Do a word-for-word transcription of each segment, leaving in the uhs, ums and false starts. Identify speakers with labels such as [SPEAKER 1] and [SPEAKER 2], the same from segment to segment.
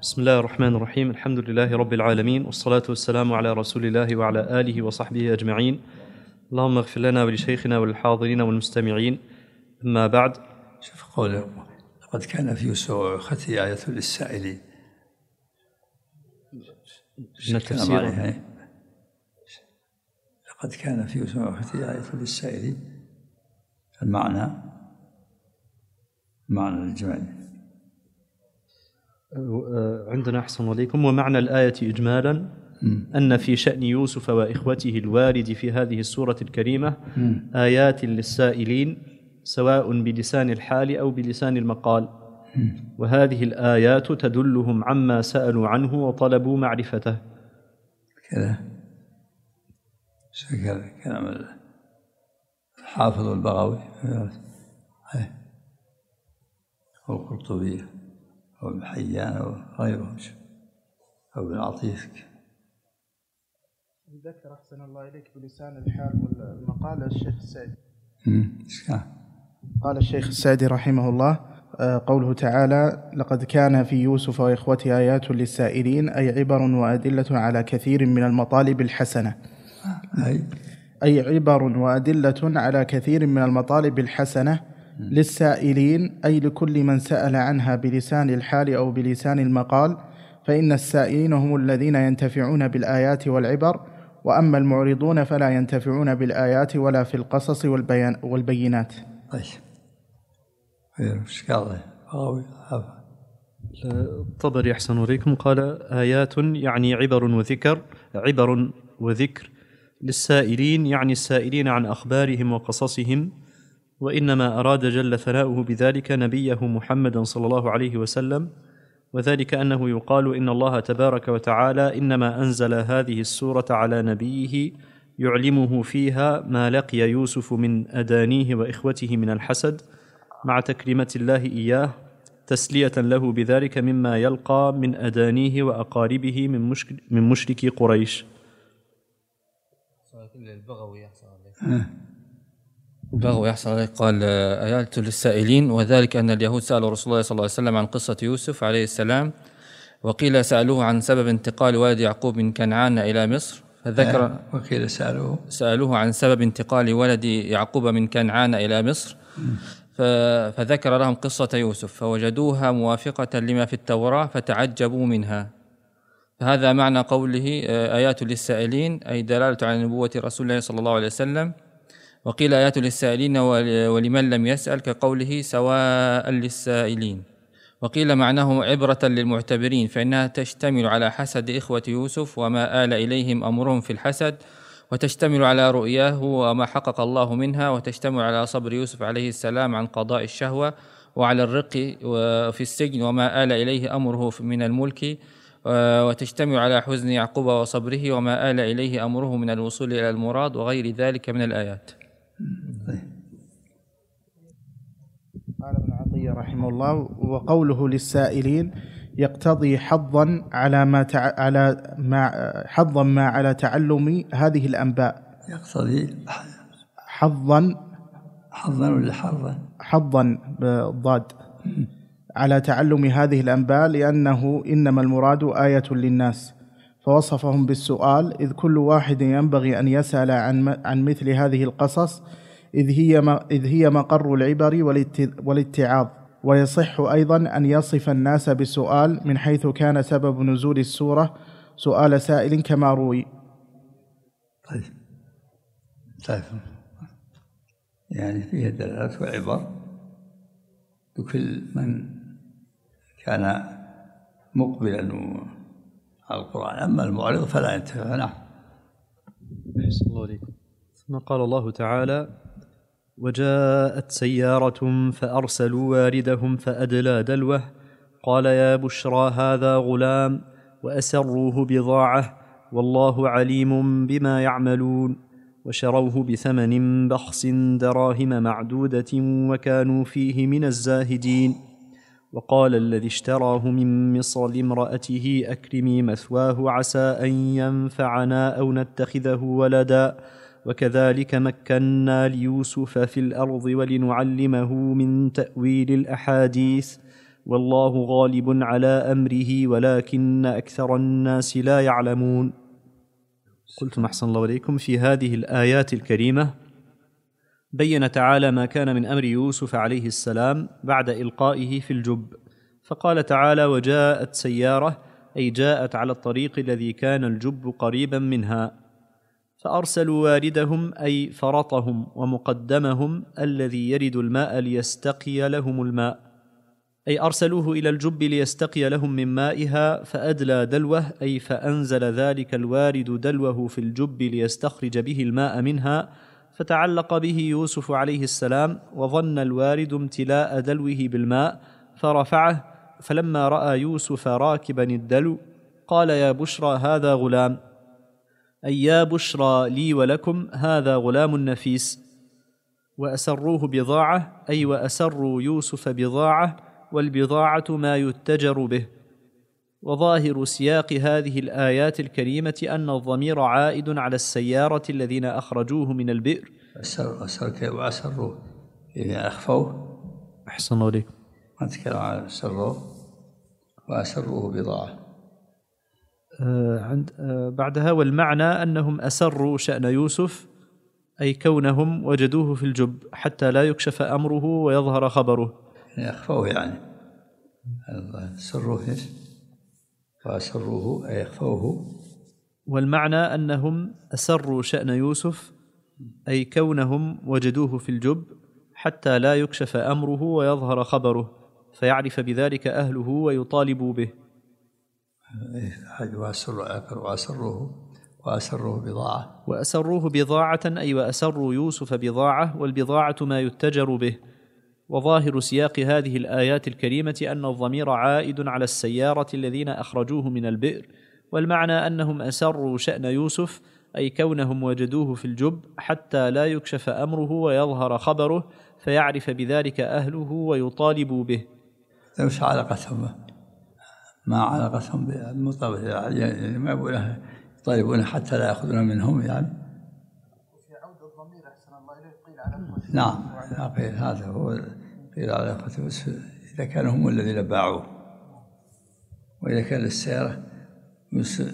[SPEAKER 1] بسم الله الرحمن الرحيم. الحمد لله رب العالمين، والصلاة والسلام على رسول الله وعلى آله وصحبه أجمعين. اللهم اغفر لنا ولشيخنا وللحاضرين والمستمعين، أما بعد.
[SPEAKER 2] شوف قوله: لقد كان في يوسف وأخته آية للسائلين. لقد كان في يوسف وأخته آية للسائلين، المعنى معنى الإجمالي
[SPEAKER 1] عندنا أحسن عليكم. ومعنى الآية إجمالا أن في شأن يوسف وإخوته الوارد في هذه السورة الكريمة آيات للسائلين، سواء بلسان الحال أو بلسان المقال، وهذه الآيات تدلهم عما سألوا عنه وطلبوا معرفته.
[SPEAKER 2] كذا كذا كلام الحافظ البغوي والقرطبي أو ابن حيان أو غيرهم أو ابن عطيف.
[SPEAKER 3] ذكر أحسن الله إليك بلسان الحال والمقال الشيخ السعدي. قال الشيخ السعدي رحمه الله: قوله تعالى: لقد كان في يوسف وإخوته آيات للسائلين، أي عبر وأدلة على كثير من المطالب الحسنة.
[SPEAKER 2] أي
[SPEAKER 3] أي عبر وأدلة على كثير من المطالب الحسنة للسائلين، أي لكل من سأل عنها بلسان الحال أو بلسان المقال، فإن السائلين هم الذين ينتفعون بالآيات والعبر، وأما المعرضون فلا ينتفعون بالآيات ولا في القصص والبيان والبينات.
[SPEAKER 2] طيب، ايش قال
[SPEAKER 1] الطبري أحسن إليكم قال: آيات يعني عبر وذكر، عبر وذكر للسائلين يعني السائلين عن أخبارهم وقصصهم، وإنما أراد جل ثناؤه بذلك نبيه محمدا صلى الله عليه وسلم، وذلك أنه يقال إن الله تبارك وتعالى إنما أنزل هذه السورة على نبيه يعلمه فيها ما لقي يوسف من أدانيه وإخوته من الحسد، مع تكريمة الله إياه تسلية له بذلك مما يلقى من أدانيه وأقاربه من مشك من مشركي قريش.
[SPEAKER 4] البغوي البغوي يحصل عليه قال: آيات للسائلين، وذلك أن اليهود سألوا رسول الله صلى الله عليه وسلم عن قصة يوسف عليه السلام، وقيل سألوه عن سبب انتقال والد يعقوب من كنعان إلى مصر، فذكر
[SPEAKER 2] وقيل سألوه
[SPEAKER 4] سألوه عن سبب انتقال ولد يعقوب من كنعان إلى مصر، فذكر لهم قصة يوسف فوجدوها موافقة لما في التوراة فتعجبوا منها. فهذا معنى قوله آيات للسائلين، أي دلالة على نبوة رسول الله صلى الله عليه وسلم. وقيل آيات للسائلين ولمن لم يسأل، كقوله سواء للسائلين. وقيل معناه عبرة للمعتبرين، فإنها تشتمل على حسد إخوة يوسف وما آل إليهم أمرهم في الحسد، وتشتمل على رؤياه وما حقق الله منها، وتشتمل على صبر يوسف عليه السلام عن قضاء الشهوة، وعلى الرق في السجن وما آل إليه أمره من الملك، وتشتمل على حزن يعقوب وصبره وما آل إليه أمره من الوصول إلى المراد، وغير ذلك من الآيات.
[SPEAKER 3] قال ابن عطية رحمه الله: وقوله للسائلين يقتضي حظا على ما تع... على ما حظا ما على تعلم هذه الأنباء.
[SPEAKER 2] يقتضي
[SPEAKER 3] حظا
[SPEAKER 2] حظا ولا حظا
[SPEAKER 3] حظا بالضاد على تعلم هذه الأنباء، لأنه إنما المراد آية للناس، فوصفهم بالسؤال، إذ كل واحد ينبغي أن يسأل عن عن مثل هذه القصص، إذ هي إذ هي مقر العبر والاتعاظ. ويصح أيضا أن يصف الناس بالسؤال من حيث كان سبب نزول السورة سؤال سائل كما روي.
[SPEAKER 2] طيب طيب يعني فيها دلالات وعبر لكل من كان مقبلا على القرآن، أما المعرض فلا ينتفع. نعم.
[SPEAKER 1] أحسن الله عليكم. ثم قال الله تعالى: وجاءت سيارة فأرسلوا واردهم فأدلى دلوه قال يا بشرى هذا غلام وأسروه بضاعة والله عليم بما يعملون وشروه بثمن بخس دراهم معدودة وكانوا فيه من الزاهدين. وقال الذي اشتراه من مصر لامرأته أكرمي مثواه عسى أن ينفعنا أو نتخذه ولدا وكذلك مكنا ليوسف في الأرض ولنعلمه من تأويل الأحاديث والله غالب على أمره ولكن أكثر الناس لا يعلمون. قلتم أحسن الله إليكم. في هذه الآيات الكريمة بين تعالى ما كان من أمر يوسف عليه السلام بعد إلقائه في الجب، فقال تعالى: وجاءت سيارة، أي جاءت على الطريق الذي كان الجب قريبا منها، فأرسلوا واردهم أي فرطهم ومقدمهم الذي يرد الماء ليستقي لهم الماء، أي أرسلوه إلى الجب ليستقي لهم من مائها، فأدلى دلوه أي فأنزل ذلك الوارد دلوه في الجب ليستخرج به الماء منها، فتعلق به يوسف عليه السلام، وظن الوارد امتلاء دلوه بالماء فرفعه، فلما رأى يوسف راكبا الدلو قال: يا بشرى هذا غلام، أي يا بشرى لي ولكم هذا غلام نفيس. وأسروه بضاعة، أي وأسروا يوسف بضاعة، والبضاعة ما يتجر به. وظاهر سياق هذه الآيات الكريمة أن الضمير عائد على السيارة الذين أخرجوه من البئر.
[SPEAKER 2] أسر أسر وأسروه إذا أخفوه.
[SPEAKER 1] أحسن الله عليكم.
[SPEAKER 2] ما تكلم عن أسروه وأسروه بضاعة.
[SPEAKER 1] آه عند آه بعدها والمعنى أنهم أسروا شأن يوسف، أي كونهم وجدوه في الجب حتى لا يكشف أمره ويظهر خبره.
[SPEAKER 2] يعني أخفوه، يعني سروه وأسروه أي أخفوه.
[SPEAKER 1] والمعنى أنهم أسروا شأن يوسف، أي كونهم وجدوه في الجب حتى لا يكشف أمره ويظهر خبره، فيعرف بذلك أهله ويطالبوا به.
[SPEAKER 2] وأسروه وأسروه بضاعة.
[SPEAKER 1] وأسروه بضاعة، أي وأسروا يوسف بضاعة، والبضاعة ما يتجر به. وظاهر سياق هذه الآيات الكريمة أن الضمير عائد على السيارة الذين أخرجوه من البئر، والمعنى أنهم أسروا شأن يوسف، أي كونهم وجدوه في الجب حتى لا يكشف أمره ويظهر خبره، فيعرف بذلك أهله ويطالبوا به.
[SPEAKER 2] مش علاقتهم، ما علاقتهم بالمطابقة، يعني ما يقولون يطالبون حتى لا يأخذون منهم، يعني.
[SPEAKER 3] وفي عود الضمير أحسن الله إليه قيل على أخوته.
[SPEAKER 2] نعم، قيل هذا هو قيل على أخوته، بس إذا كانوا هم الذين باعوه، وإذا كان للسيارة يصير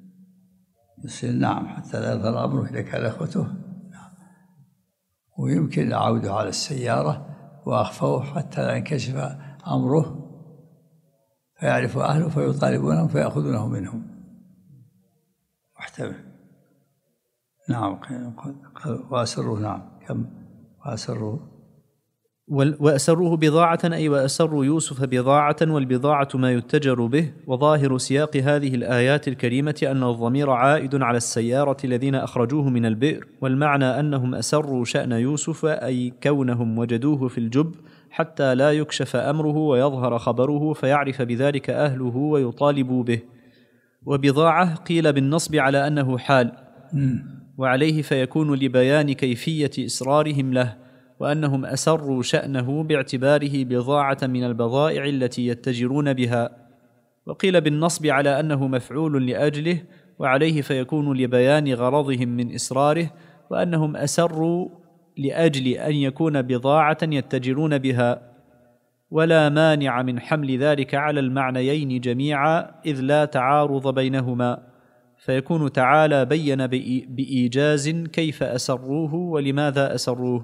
[SPEAKER 2] نعم حتى لا يظهر أمره إذا كان أخوته، نعم. ويمكن عوده على السيارة وأخفوه حتى لا ينكشف أمره فيعرف أهله فيطالبونهم فيأخذونه منهم، محتمل. نعم. وأسروه، نعم كم وأسروه
[SPEAKER 1] وأسروه بضاعة، أي وأسروا يوسف بضاعة، والبضاعة ما يتجر به. وظاهر سياق هذه الآيات الكريمة أن الضمير عائد على السيارة الذين أخرجوه من البئر، والمعنى أنهم أسروا شأن يوسف، أي كونهم وجدوه في الجب حتى لا يكشف أمره ويظهر خبره، فيعرف بذلك أهله ويطالبوا به. وبضاعة قيل بالنصب على أنه حال، وعليه فيكون لبيان كيفية إسرارهم له، وأنهم أسروا شأنه باعتباره بضاعة من البضائع التي يتجرون بها. وقيل بالنصب على أنه مفعول لأجله، وعليه فيكون لبيان غرضهم من إسراره، وأنهم أسروا لأجل أن يكون بضاعة يتجرون بها، ولا مانع من حمل ذلك على المعنيين جميعا إذ لا تعارض بينهما، فيكون تعالى بين بإيجاز كيف أسروه ولماذا أسروه.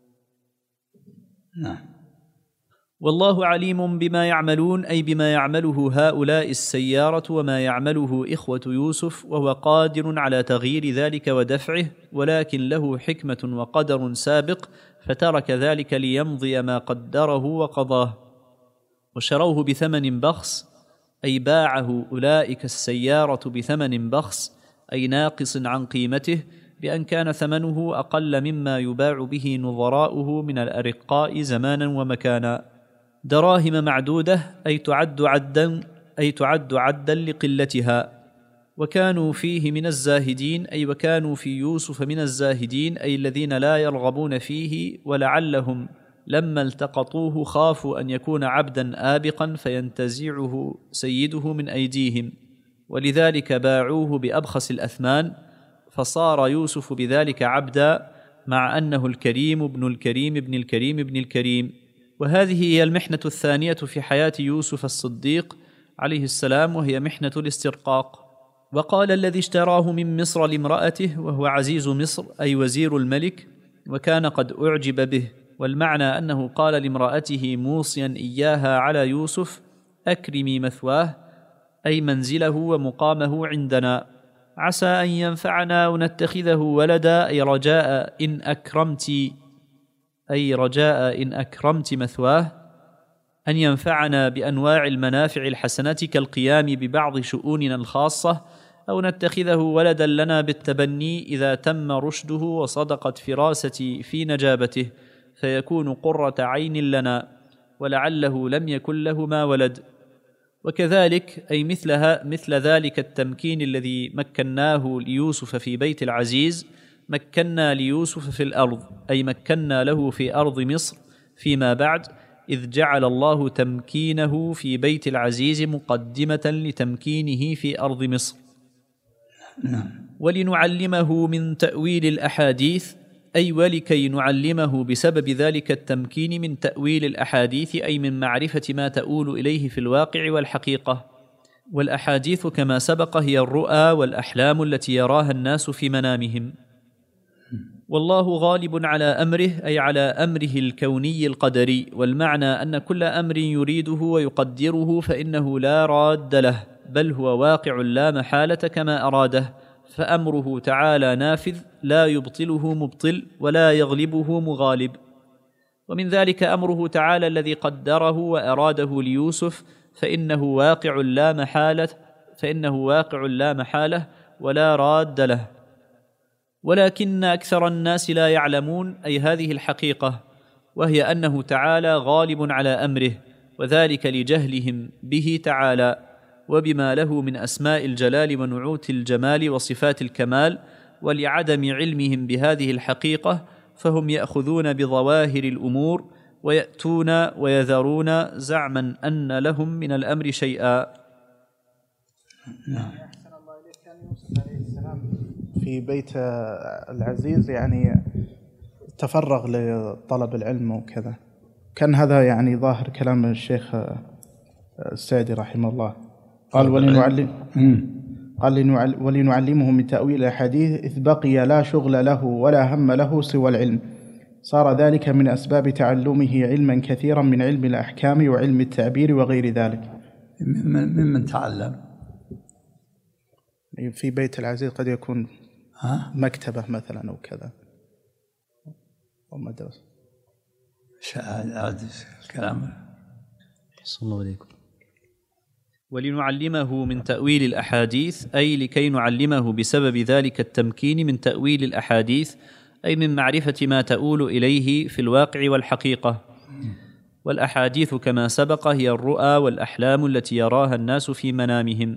[SPEAKER 2] نعم.
[SPEAKER 1] والله عليم بما يعملون، أي بما يعمله هؤلاء السيارة وما يعمله إخوة يوسف، وهو قادر على تغيير ذلك ودفعه، ولكن له حكمة وقدر سابق، فترك ذلك ليمضي ما قدره وقضاه. وشروه بثمن بخس، أي باعه أولئك السيارة بثمن بخس، أي ناقص عن قيمته، بأن كان ثمنه أقل مما يباع به نظراؤه من الأرقاء زمانا ومكانا، دراهم معدودة، أي تعد عدا أي تعد عدا لقلتها. وكانوا فيه من الزاهدين، أي وكانوا في يوسف من الزاهدين، أي الذين لا يرغبون فيه، ولعلهم لما التقطوه خافوا أن يكون عبدا آبقا فينتزعه سيده من أيديهم، ولذلك باعوه بأبخس الأثمان، فصار يوسف بذلك عبدا، مع أنه الكريم ابن الكريم ابن الكريم ابن الكريم، وهذه هي المحنة الثانية في حياة يوسف الصديق عليه السلام، وهي محنة الاسترقاق. وقال الذي اشتراه من مصر لامرأته وهو عزيز مصر أي وزير الملك، وكان قد أعجب به. والمعنى أنه قال لامرأته موصيا إياها على يوسف: أكرمي مثواه أي منزله ومقامه عندنا، عسى أن ينفعنا ونتخذه ولدا أي رجاء إن أكرمت أي رجاء إن أكرمت مثواه أن ينفعنا بأنواع المنافع الحسنة كالقيام ببعض شؤوننا الخاصة، أو نتخذه ولدا لنا بالتبني إذا تم رشده وصدقت فراستي في نجابته، فيكون قرة عين لنا، ولعله لم يكن لهما ولد. وكذلك أي مثلها مثل ذلك التمكين الذي مكناه ليوسف في بيت العزيز، مكنا ليوسف في الأرض أي مكنا له في أرض مصر فيما بعد، إذ جعل الله تمكينه في بيت العزيز مقدمة لتمكينه في أرض مصر. ولنعلمه من تأويل الأحاديث أي ولكي نعلمه بسبب ذلك التمكين من تأويل الأحاديث أي من معرفة ما تؤول إليه في الواقع والحقيقة. والأحاديث كما سبق هي الرؤى والأحلام التي يراها الناس في منامهم. والله غالب على أمره أي على أمره الكوني القدري، والمعنى أن كل أمر يريده ويقدره فإنه لا راد له، بل هو واقع لا محالة كما أراده، فأمره تعالى نافذ لا يبطله مبطل ولا يغلبه مغالب. ومن ذلك أمره تعالى الذي قدره وأراده ليوسف، فإنه واقع لا محالة فإنه واقع لا محالة ولا راد له، ولكن أكثر الناس لا يعلمون أي هذه الحقيقة، وهي أنه تعالى غالب على أمره، وذلك لجهلهم به تعالى وبما له من أسماء الجلال ونعوت الجمال وصفات الكمال، ولعدم علمهم بهذه الحقيقة فهم يأخذون بظواهر الأمور ويأتون ويذرون زعما أن لهم من الأمر شيئا.
[SPEAKER 3] نعم. في بيت العزيز يعني تفرغ لطلب العلم وكذا، كان هذا يعني ظاهر كلام الشيخ السعدي رحمه الله. قال ولنعلم قال ولنعلمه من تأويل الحديث إذ بقي لا شغل له ولا هم له سوى العلم، صار ذلك من أسباب تعلمه علما كثيرا من علم الأحكام وعلم التعبير وغير ذلك.
[SPEAKER 2] ممن تعلم
[SPEAKER 3] في بيت العزيز قد يكون
[SPEAKER 2] ها؟
[SPEAKER 3] مكتبة مثلا أو كذا أو مدرسة.
[SPEAKER 2] هذا الكلام.
[SPEAKER 1] صلى الله عليكم. ولنعلمه من تأويل الأحاديث أي لكي نعلمه بسبب ذلك التمكين من تأويل الأحاديث أي من معرفة ما تؤول إليه في الواقع والحقيقة. والأحاديث كما سبق هي الرؤى والأحلام التي يراها الناس في منامهم.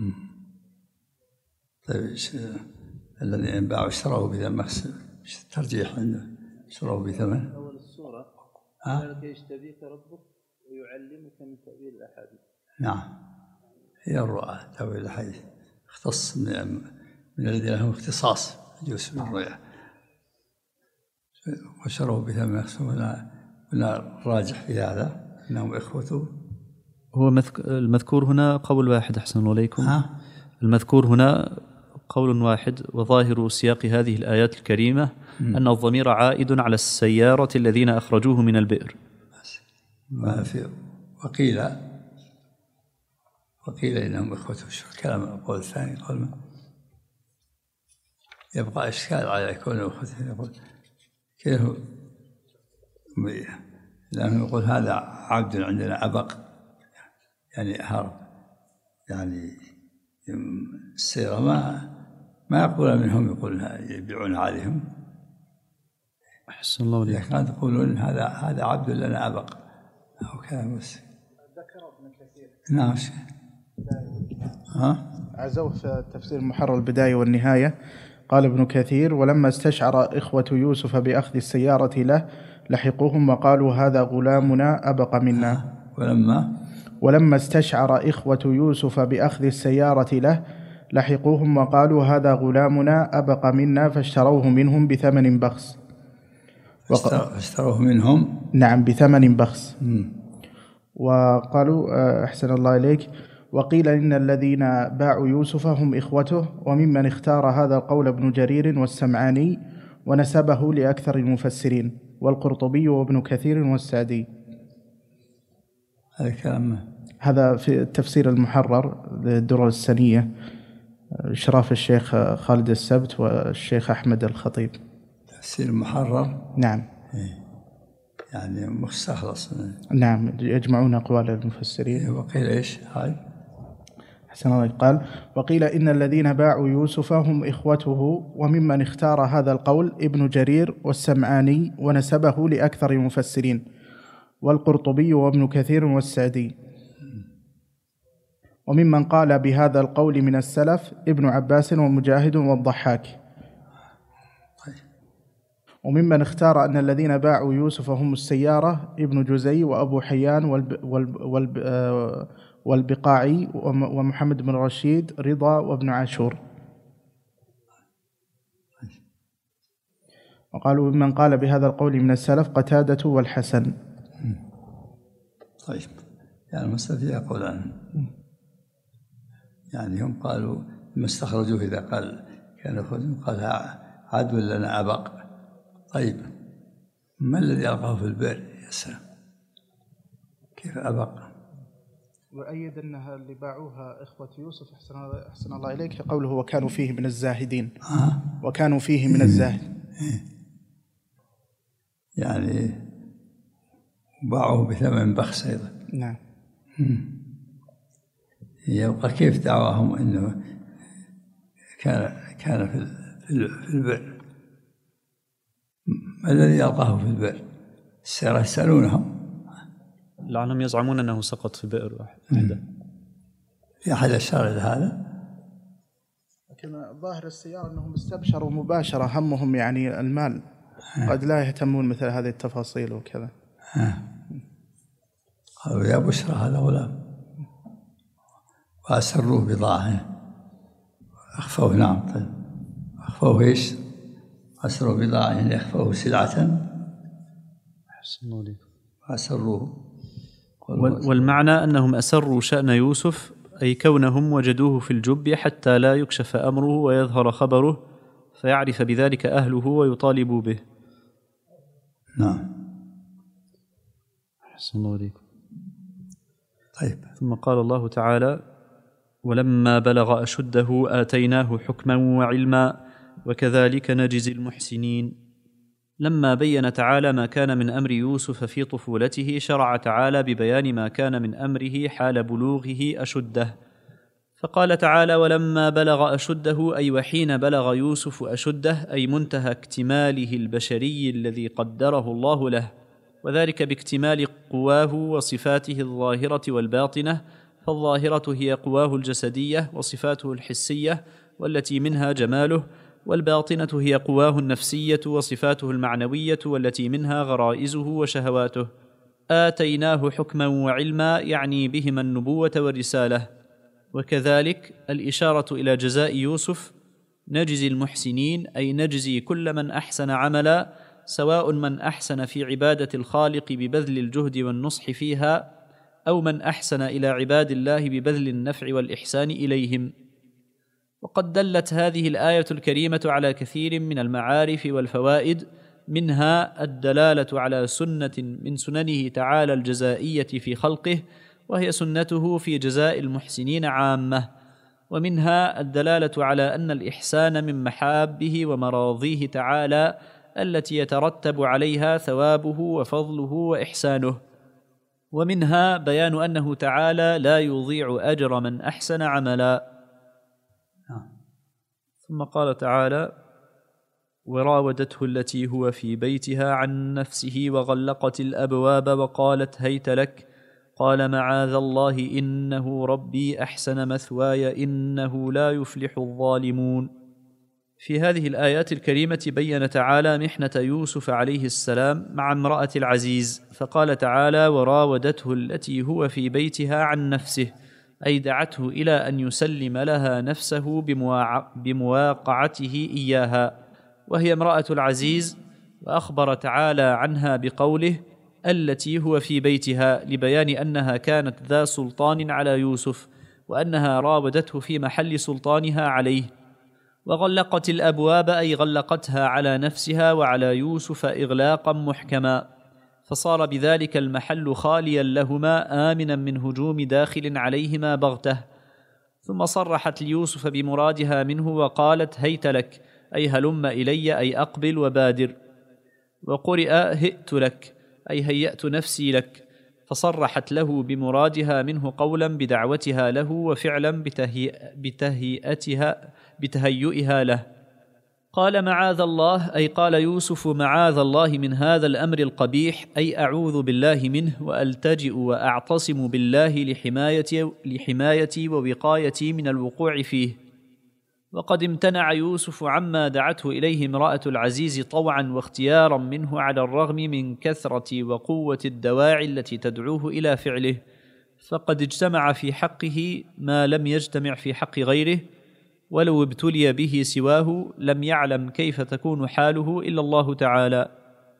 [SPEAKER 2] طيب الذين باعوا اشتروه بثمن، ترجيح عنده اشتروه بثمن.
[SPEAKER 1] أول السورة قال يجتبيك ربك ويعلمك من تأويل الأحاديث.
[SPEAKER 2] نعم، هي الرؤى تأويل الأحاديث، اختص من, من الذين لهم اختصاص يوسف بن الرؤيا، وشروه بثمن ولا ولا راجح في هذا أنهم إخوته.
[SPEAKER 1] هو المذكور هنا قول واحد. أحسن الله عليكم.
[SPEAKER 2] ها؟
[SPEAKER 1] المذكور هنا قول واحد، وظاهر سياق هذه الآيات الكريمة م. أن الضمير عائد على السيارة الذين أخرجوه من البئر.
[SPEAKER 2] ما في وقيل وقيل إنهم إخوته. شو الكلام القول الثاني؟ قول ما يبقى إشكال على يكون إخوته. يقول كيف لأنه يقول هذا عبد عندنا أبق، يعني هرب، يعني السيرة ما ما يقول منهم يقول يبيعون عليهم.
[SPEAKER 1] أحسن الله عليك.
[SPEAKER 2] لكن يقولون هذا هذا عبد لنا أبق أو كلام بس.
[SPEAKER 3] ذكر ابن كثير.
[SPEAKER 2] نعم. ها؟
[SPEAKER 3] عزوه في تفسير محرر البداية والنهاية. قال ابن كثير: ولما استشعر إخوة يوسف بأخذ السيارة له لحقوهم وقالوا هذا غلامنا أبق منا.
[SPEAKER 2] ولما
[SPEAKER 3] ولما استشعر إخوة يوسف بأخذ السيارة له لحقوهم وقالوا هذا غلامنا أبق منا فاشتروه منهم بثمن بخس.
[SPEAKER 2] اشتروه منهم
[SPEAKER 3] نعم بثمن بخس.
[SPEAKER 2] مم.
[SPEAKER 3] وقالوا أحسن الله إليك، وقيل إن الذين باعوا يوسف هم إخوته، وممن اختار هذا القول ابن جرير والسمعاني ونسبه لأكثر المفسرين، والقرطبي وابن كثير والسعدي.
[SPEAKER 2] هذا كلام
[SPEAKER 3] هذا في التفسير المحرر للدرر السنية، إشراف الشيخ خالد السبت والشيخ أحمد الخطيب.
[SPEAKER 2] تفسير محرر.
[SPEAKER 3] نعم.
[SPEAKER 2] يعني مستخلص.
[SPEAKER 3] نعم، يجمعون أقوال المفسرين.
[SPEAKER 2] وقيل إيش هاي؟
[SPEAKER 3] حسن الله قال: وقيل إن الذين باعوا يوسف هم إخوته، وممن اختار هذا القول ابن جرير والسمعاني ونسبه لأكثر المفسرين، والقرطبي وابن كثير والسعدي. وممن قال بهذا القول من السلف ابن عباس ومجاهد والضحاك. وممن اختار أن الذين باعوا يوسف هم السيارة ابن جزي وأبو حيان والب والب والب والبقاعي ومحمد بن رشيد رضا وابن عاشور. وقالوا ممن قال بهذا القول من السلف قتادة والحسن.
[SPEAKER 2] طيب، يعني المسألة فيها قولان. يعني هم قالوا لما استخرجوه إذا قال كان أخوهم قال عدو لنا أبق. طيب، ما الذي ألقاه في البئر يا سلام؟ كيف أبق؟
[SPEAKER 3] وأيد أنها اللي باعوها إخوة يوسف أحسن الله إليك قوله وكانوا فيه من الزاهدين.
[SPEAKER 2] آه.
[SPEAKER 3] وكانوا فيه من الزاهد.
[SPEAKER 2] يعني باعوه بثمن بخس أيضا.
[SPEAKER 3] نعم.
[SPEAKER 2] يبقى كيف دعواهم أنه كان كان في في البئر؟ ما الذي ألقاه في البئر؟ يسألونهم
[SPEAKER 1] لعلهم يزعمون أنه سقط في بئر واحد.
[SPEAKER 2] في أحد أشار إلى هذا؟
[SPEAKER 3] لكن ظاهر السيارة أنهم استبشروا مباشرة، همهم يعني المال، قد لا يهتمون مثل هذه التفاصيل وكذا.
[SPEAKER 2] قالوا يا بشرى هذا غلام، وأسروه بضاعة أخفوه. نعم. طيب، أخفوه إيش؟ أسروا بضاعة يعني أخفوه سلعة وأسروه.
[SPEAKER 1] والمعنى أنهم أسروا شأن يوسف، أي كونهم وجدوه في الجب حتى لا يكشف أمره ويظهر خبره، فيعرف بذلك أهله ويطالبوا به.
[SPEAKER 2] نعم.
[SPEAKER 1] أحسن الله عليكم.
[SPEAKER 2] طيب.
[SPEAKER 1] ثم قال الله تعالى: ولما بلغ أشده آتيناه حكما وعلما وكذلك نجزي المحسنين. لما بين تعالى ما كان من أمر يوسف في طفولته، شرع تعالى ببيان ما كان من أمره حال بلوغه أشده، فقال تعالى: ولما بلغ أشده، أي وحين بلغ يوسف أشده، أي منتهى اكتماله البشري الذي قدره الله له، وذلك باكتمال قواه وصفاته الظاهرة والباطنة. فالظاهرة هي قواه الجسدية وصفاته الحسية والتي منها جماله، والباطنة هي قواه النفسية وصفاته المعنوية والتي منها غرائزه وشهواته. آتيناه حكما وعلما يعني بهما النبوة والرسالة. وكذلك الإشارة إلى جزاء يوسف: نجزي المحسنين، أي نجزي كل من أحسن عملا، سواء من أحسن في عبادة الخالق ببذل الجهد والنصح فيها، أو من أحسن إلى عباد الله ببذل النفع والإحسان إليهم. وقد دلت هذه الآية الكريمة على كثير من المعارف والفوائد، منها الدلالة على سنة من سننه تعالى الجزائية في خلقه، وهي سنته في جزاء المحسنين عامة، ومنها الدلالة على أن الإحسان من محابه ومراضيه تعالى التي يترتب عليها ثوابه وفضله وإحسانه، ومنها بيان أنه تعالى لا يضيع أجر من أحسن عملا. ثم قال تعالى: وراودته التي هو في بيتها عن نفسه وغلقت الأبواب وقالت هيت لك، قال معاذ الله إنه ربي أحسن مثواي إنه لا يفلح الظالمون. في هذه الآيات الكريمة بين تعالى محنة يوسف عليه السلام مع امرأة العزيز، فقال تعالى: وراودته التي هو في بيتها عن نفسه، أي دعته إلى أن يسلم لها نفسه بمواقعته إياها، وهي امرأة العزيز وأخبر تعالى عنها بقوله التي هو في بيتها، لبيان أنها كانت ذا سلطان على يوسف، وأنها راودته في محل سلطانها عليه. وغلقت الأبواب أي غلقتها على نفسها وعلى يوسف إغلاقا محكما، فصار بذلك المحل خاليا لهما آمنا من هجوم داخل عليهما بغته. ثم صرحت ليوسف بمرادها منه وقالت هيت لك، أي هلم إلي، أي أقبل وبادر. وقرئ هئت لك، أي هيأت نفسي لك، فصرحت له بمرادها منه قولا بدعوتها له وفعلا بتهيئتها بتهيئها له. قال معاذ الله، أي قال يوسف معاذ الله من هذا الأمر القبيح، أي أعوذ بالله منه وألتجئ وأعتصم بالله لحمايتي, لحمايتي ووقايتي من الوقوع فيه. وقد امتنع يوسف عما دعته إليه امرأة العزيز طوعا واختيارا منه، على الرغم من كثرة وقوة الدواعي التي تدعوه إلى فعله، فقد اجتمع في حقه ما لم يجتمع في حق غيره، ولو ابتلي به سواه لم يعلم كيف تكون حاله إلا الله تعالى.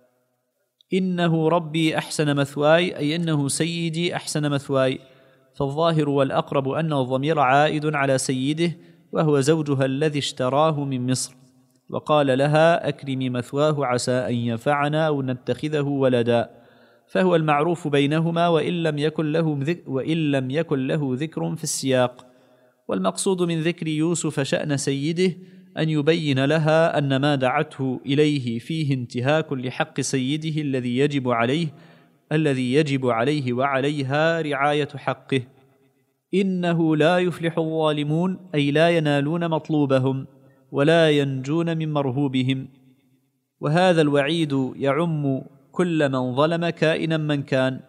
[SPEAKER 1] إنه ربي أحسن مثواي، أي إنه سيدي أحسن مثواي، فالظاهر والأقرب أن الضمير عائد على سيده وهو زوجها الذي اشتراه من مصر، وقال لها أكرمي مثواه عسى أن ينفعنا أو نتخذه ولدا، فهو المعروف بينهما وإن لم يكن له ذكر, وإن لم يكن له ذكر في السياق. والمقصود من ذكر يوسف شأن سيده أن يبين لها أن ما دعته إليه فيه انتهاك لحق سيده الذي يجب عليه الذي يجب عليه وعليها رعاية حقه. إنه لا يفلح الظالمون، أي لا ينالون مطلوبهم ولا ينجون من مرهوبهم. وهذا الوعيد يعم كل من ظلم كائنا من كان،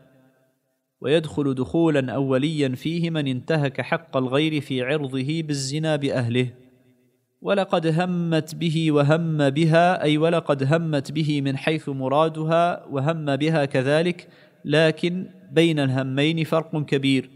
[SPEAKER 1] ويدخل دخولا أوليا فيه من انتهك حق الغير في عرضه بالزنا بأهله. ولقد همت به وهم بها، أي ولقد همت به من حيث مرادها وهم بها كذلك، لكن بين الهمين فرق كبير.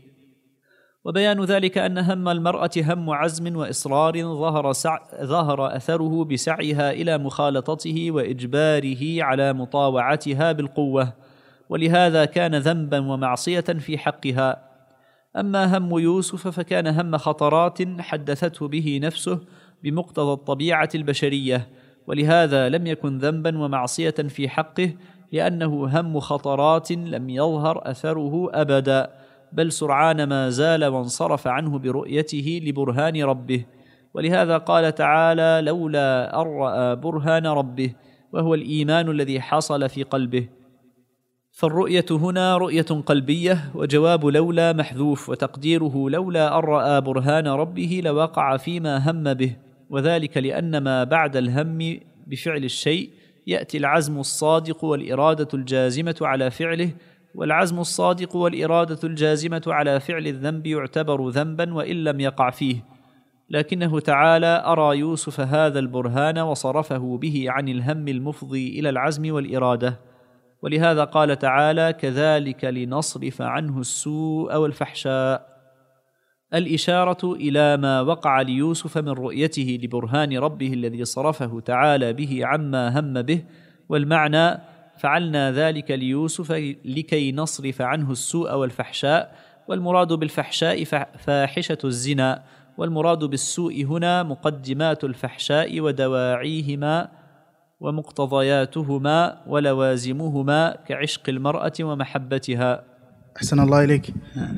[SPEAKER 1] وبيان ذلك أن هم المرأة هم عزم وإصرار ظهر, سع... ظهر أثره بسعيها إلى مخالطته وإجباره على مطاوعتها بالقوة، ولهذا كان ذنبا ومعصية في حقها. أما هم يوسف فكان هم خطرات حدثته به نفسه بمقتضى الطبيعة البشرية، ولهذا لم يكن ذنبا ومعصية في حقه، لأنه هم خطرات لم يظهر أثره أبدا، بل سرعان ما زال وانصرف عنه برؤيته لبرهان ربه. ولهذا قال تعالى لولا أن رأى برهان ربه، وهو الإيمان الذي حصل في قلبه. فالرؤية هنا رؤية قلبية، وجواب لولا محذوف، وتقديره لولا أن رأى برهان ربه لوقع فيما هم به، وذلك لأن ما بعد الهم بفعل الشيء يأتي العزم الصادق والإرادة الجازمة على فعله، والعزم الصادق والإرادة الجازمة على فعل الذنب يعتبر ذنبا وإن لم يقع فيه. لكنه تعالى أرى يوسف هذا البرهان وصرفه به عن الهم المفضي إلى العزم والإرادة، ولهذا قال تعالى كذلك لنصرف عنه السوء والفحشاء، الإشارة إلى ما وقع ليوسف من رؤيته لبرهان ربه الذي صرفه تعالى به عما هم به. والمعنى فعلنا ذلك ليوسف لكي نصرف عنه السوء والفحشاء، والمراد بالفحشاء فاحشة الزنا، والمراد بالسوء هنا مقدمات الفحشاء ودواعيهما ومقتضياتهما ولوازمهما كعشق المرأة ومحبتها.
[SPEAKER 3] أحسن الله إليك.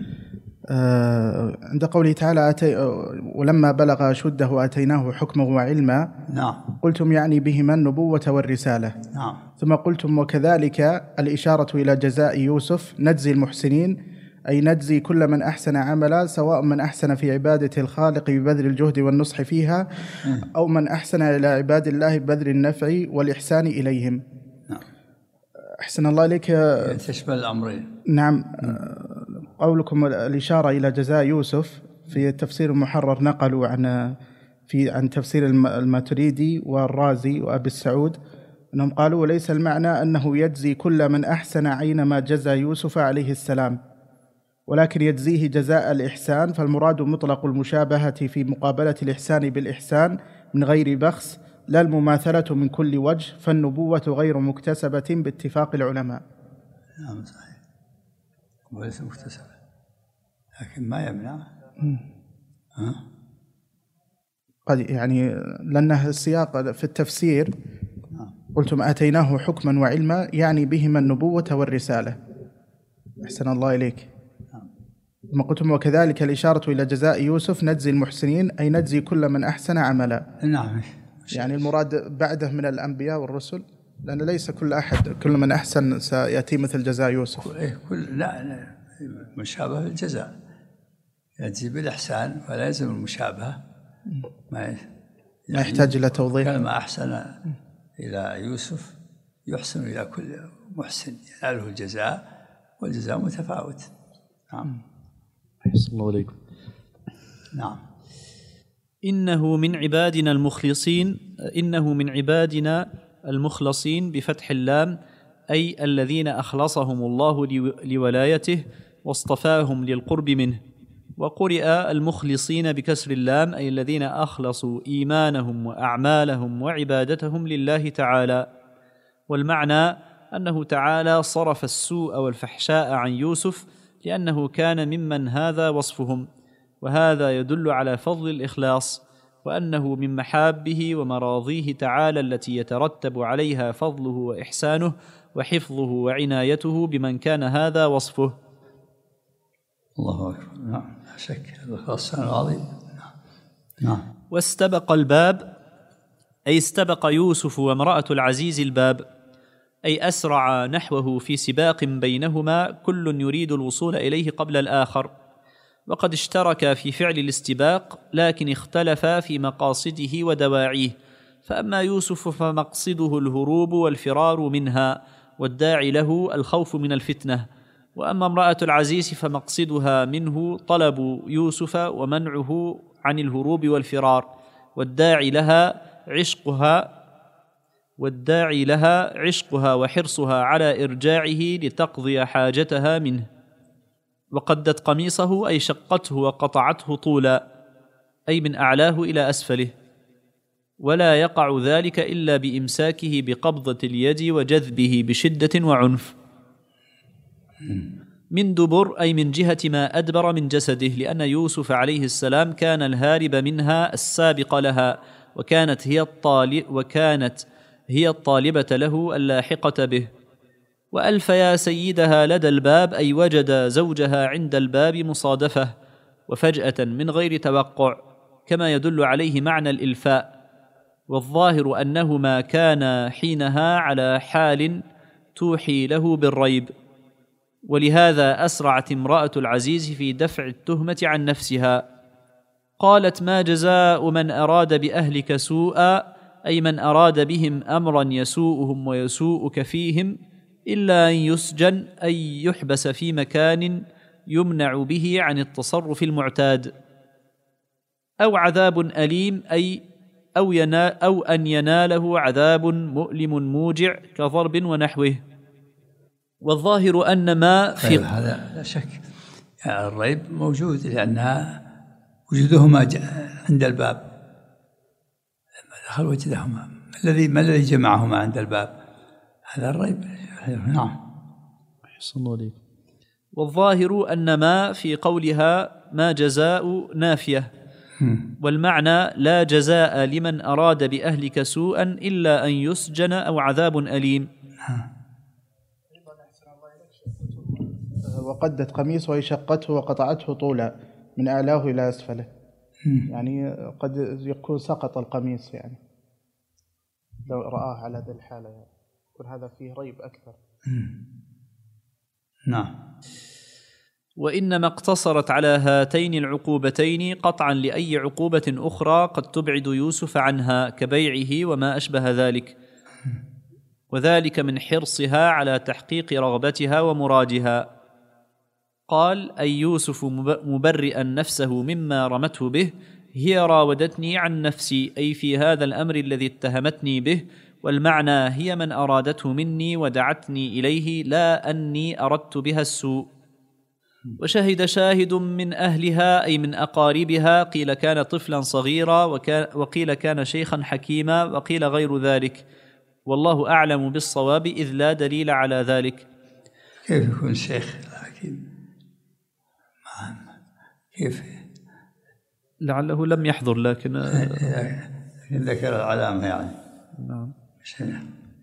[SPEAKER 3] آه عند قوله تعالى أتي ولما بلغ أشده آتيناه حكما وعلما،
[SPEAKER 2] نعم.
[SPEAKER 3] قلتم يعني بهما النبوة والرسالة.
[SPEAKER 2] نعم.
[SPEAKER 3] ثم قلتم وكذلك الإشارة إلى جزاء يوسف نجزي المحسنين، أي نجزي كل من أحسن عملا، سواء من أحسن في عبادة الخالق ببذل الجهد والنصح فيها، أو من أحسن إلى عباد الله ببذل النفع والإحسان إليهم.
[SPEAKER 2] نعم.
[SPEAKER 3] أحسن الله إليك.
[SPEAKER 2] تشمل الأمرين.
[SPEAKER 3] نعم. قولكم الإشارة إلى جزاء يوسف في التفسير المحرر نقلوا عن في عن تفسير الماتريدي والرازي وأبي السعود أنهم قالوا وليس المعنى أنه يجزي كل من أحسن عينما جزى يوسف عليه السلام، ولكن يجزيه جزاء الإحسان، فالمراد مطلق المشابهة في مقابلة الإحسان بالإحسان من غير بخس لا المماثلة من كل وجه، فالنبوة غير مكتسبة باتفاق العلماء.
[SPEAKER 2] نعم صحيح، وليس مكتسبة، لكن ما يمنع. ها؟
[SPEAKER 3] قد يعني لأنه السياق في التفسير قلتم آتيناه حكما وعلما، يعني بهما النبوة والرسالة. أحسن الله إليك. ما قلتم وكذلك الإشارة إلى جزاء يوسف نجزي المحسنين، أي نجزي كل من أحسن عملا.
[SPEAKER 2] نعم.
[SPEAKER 3] يعني المراد بعده من الأنبياء والرسل، لأن ليس كل أحد كل من أحسن سيأتي مثل جزاء يوسف.
[SPEAKER 2] كل لا, لا مشابه بالجزاء، يجزي بالإحسان ولا يلزم المشابهة. ما, يعني
[SPEAKER 3] ما يحتاج إلى توضيح.
[SPEAKER 2] كما أحسن إلى يوسف يحسن إلى كل محسن يناله الجزاء، والجزاء متفاوت. نعم.
[SPEAKER 1] أحسن الله عليكم.
[SPEAKER 2] نعم.
[SPEAKER 1] إنه من عبادنا المخلصين، إنه من عبادنا المخلصين بفتح اللام، أي الذين أخلصهم الله لولايته واصطفاهم للقرب منه. وقرئ المخلصين بكسر اللام، أي الذين أخلصوا إيمانهم وأعمالهم وعبادتهم لله تعالى. والمعنى أنه تعالى صرف السوء والفحشاء عن يوسف لأنه كان ممن هذا وصفهم، وهذا يدل على فضل الإخلاص، وأنه من محابه ومراضيه تعالى التي يترتب عليها فضله وإحسانه وحفظه وعنايته بمن كان هذا وصفه.
[SPEAKER 2] الله أكبر. نعم لا شك، الإخلاص عظيم. نعم.
[SPEAKER 1] واستبق الباب، أي استبق يوسف وامرأة العزيز الباب، أي أسرع نحوه في سباق بينهما، كل يريد الوصول إليه قبل الآخر، وقد اشترك في فعل الاستباق لكن اختلفا في مقاصده ودواعيه. فأما يوسف فمقصده الهروب والفرار منها، والداعي له الخوف من الفتنة. وأما امرأة العزيز فمقصدها منه طلب يوسف ومنعه عن الهروب والفرار، والداعي لها عشقها والداعي لها عشقها وحرصها على إرجاعه لتقضي حاجتها منه. وقدت قميصه، أي شقته وقطعته طولا، أي من أعلاه إلى أسفله، ولا يقع ذلك إلا بإمساكه بقبضة اليد وجذبه بشدة وعنف. من دبر، أي من جهة ما أدبر من جسده، لأن يوسف عليه السلام كان الهارب منها السابق لها، وكانت هي الطالب وكانت هي الطالبة له اللاحقة به. وألف يا سيدها لدى الباب، أي وجد زوجها عند الباب مصادفة وفجأة من غير توقع، كما يدل عليه معنى الإلفاء. والظاهر أنهما كانا حينها على حال توحي له بالريب، ولهذا أسرعت امرأة العزيز في دفع التهمة عن نفسها. قالت: ما جزاء من أراد بأهلك سوءا، أي من أراد بهم أمرا يسوءهم ويسوءك فيهم، إلا أن يسجن، أي يحبس في مكان يمنع به عن التصرف المعتاد، أو عذاب أليم، أي أو, ينا أو أن يناله عذاب مؤلم موجع كضرب ونحوه. والظاهر أن ما في
[SPEAKER 2] هذا لا شك يعني الريب موجود، لأنها وجودهما عند الباب، لما دخل وجدهما، الذي ما الذي جمعهما عند الباب؟ هذا الريب. نعم.
[SPEAKER 1] أحسن الله عليك. والظاهر أن ما في قولها ما جزاء نافية، والمعنى لا جزاء لمن أراد بأهلك سوءا إلا أن يسجن أو عذاب أليم.
[SPEAKER 3] وقدت قميصه، وهي شقته وقطعته طولا من أعلاه إلى أسفله، يعني قد يكون سقط القميص، يعني لو رآه على هذه الحالة يعني يكون هذا فيه ريب أكثر.
[SPEAKER 2] نعم.
[SPEAKER 1] وإنما اقتصرت على هاتين العقوبتين قطعا لأي عقوبة أخرى قد تبعد يوسف عنها كبيعه وما أشبه ذلك، وذلك من حرصها على تحقيق رغبتها ومرادها. قال: أي يوسف مبرئا نفسه مما رمته به، هي راودتني عن نفسي، أي في هذا الأمر الذي اتهمتني به، والمعنى هي من أرادته مني ودعتني إليه، لا أني أردت بها السوء. وشهد شاهد من أهلها أي من أقاربها، قيل كان طفلا صغيرا وقيل كان شيخا حكيما وقيل غير ذلك، والله أعلم بالصواب إذ لا دليل على ذلك.
[SPEAKER 2] كيف يكون شيخ حكيم؟ كيف؟
[SPEAKER 1] لعله لم يحضر لكن
[SPEAKER 2] ذكر العلامة يعني.
[SPEAKER 1] نعم.
[SPEAKER 2] شيخ.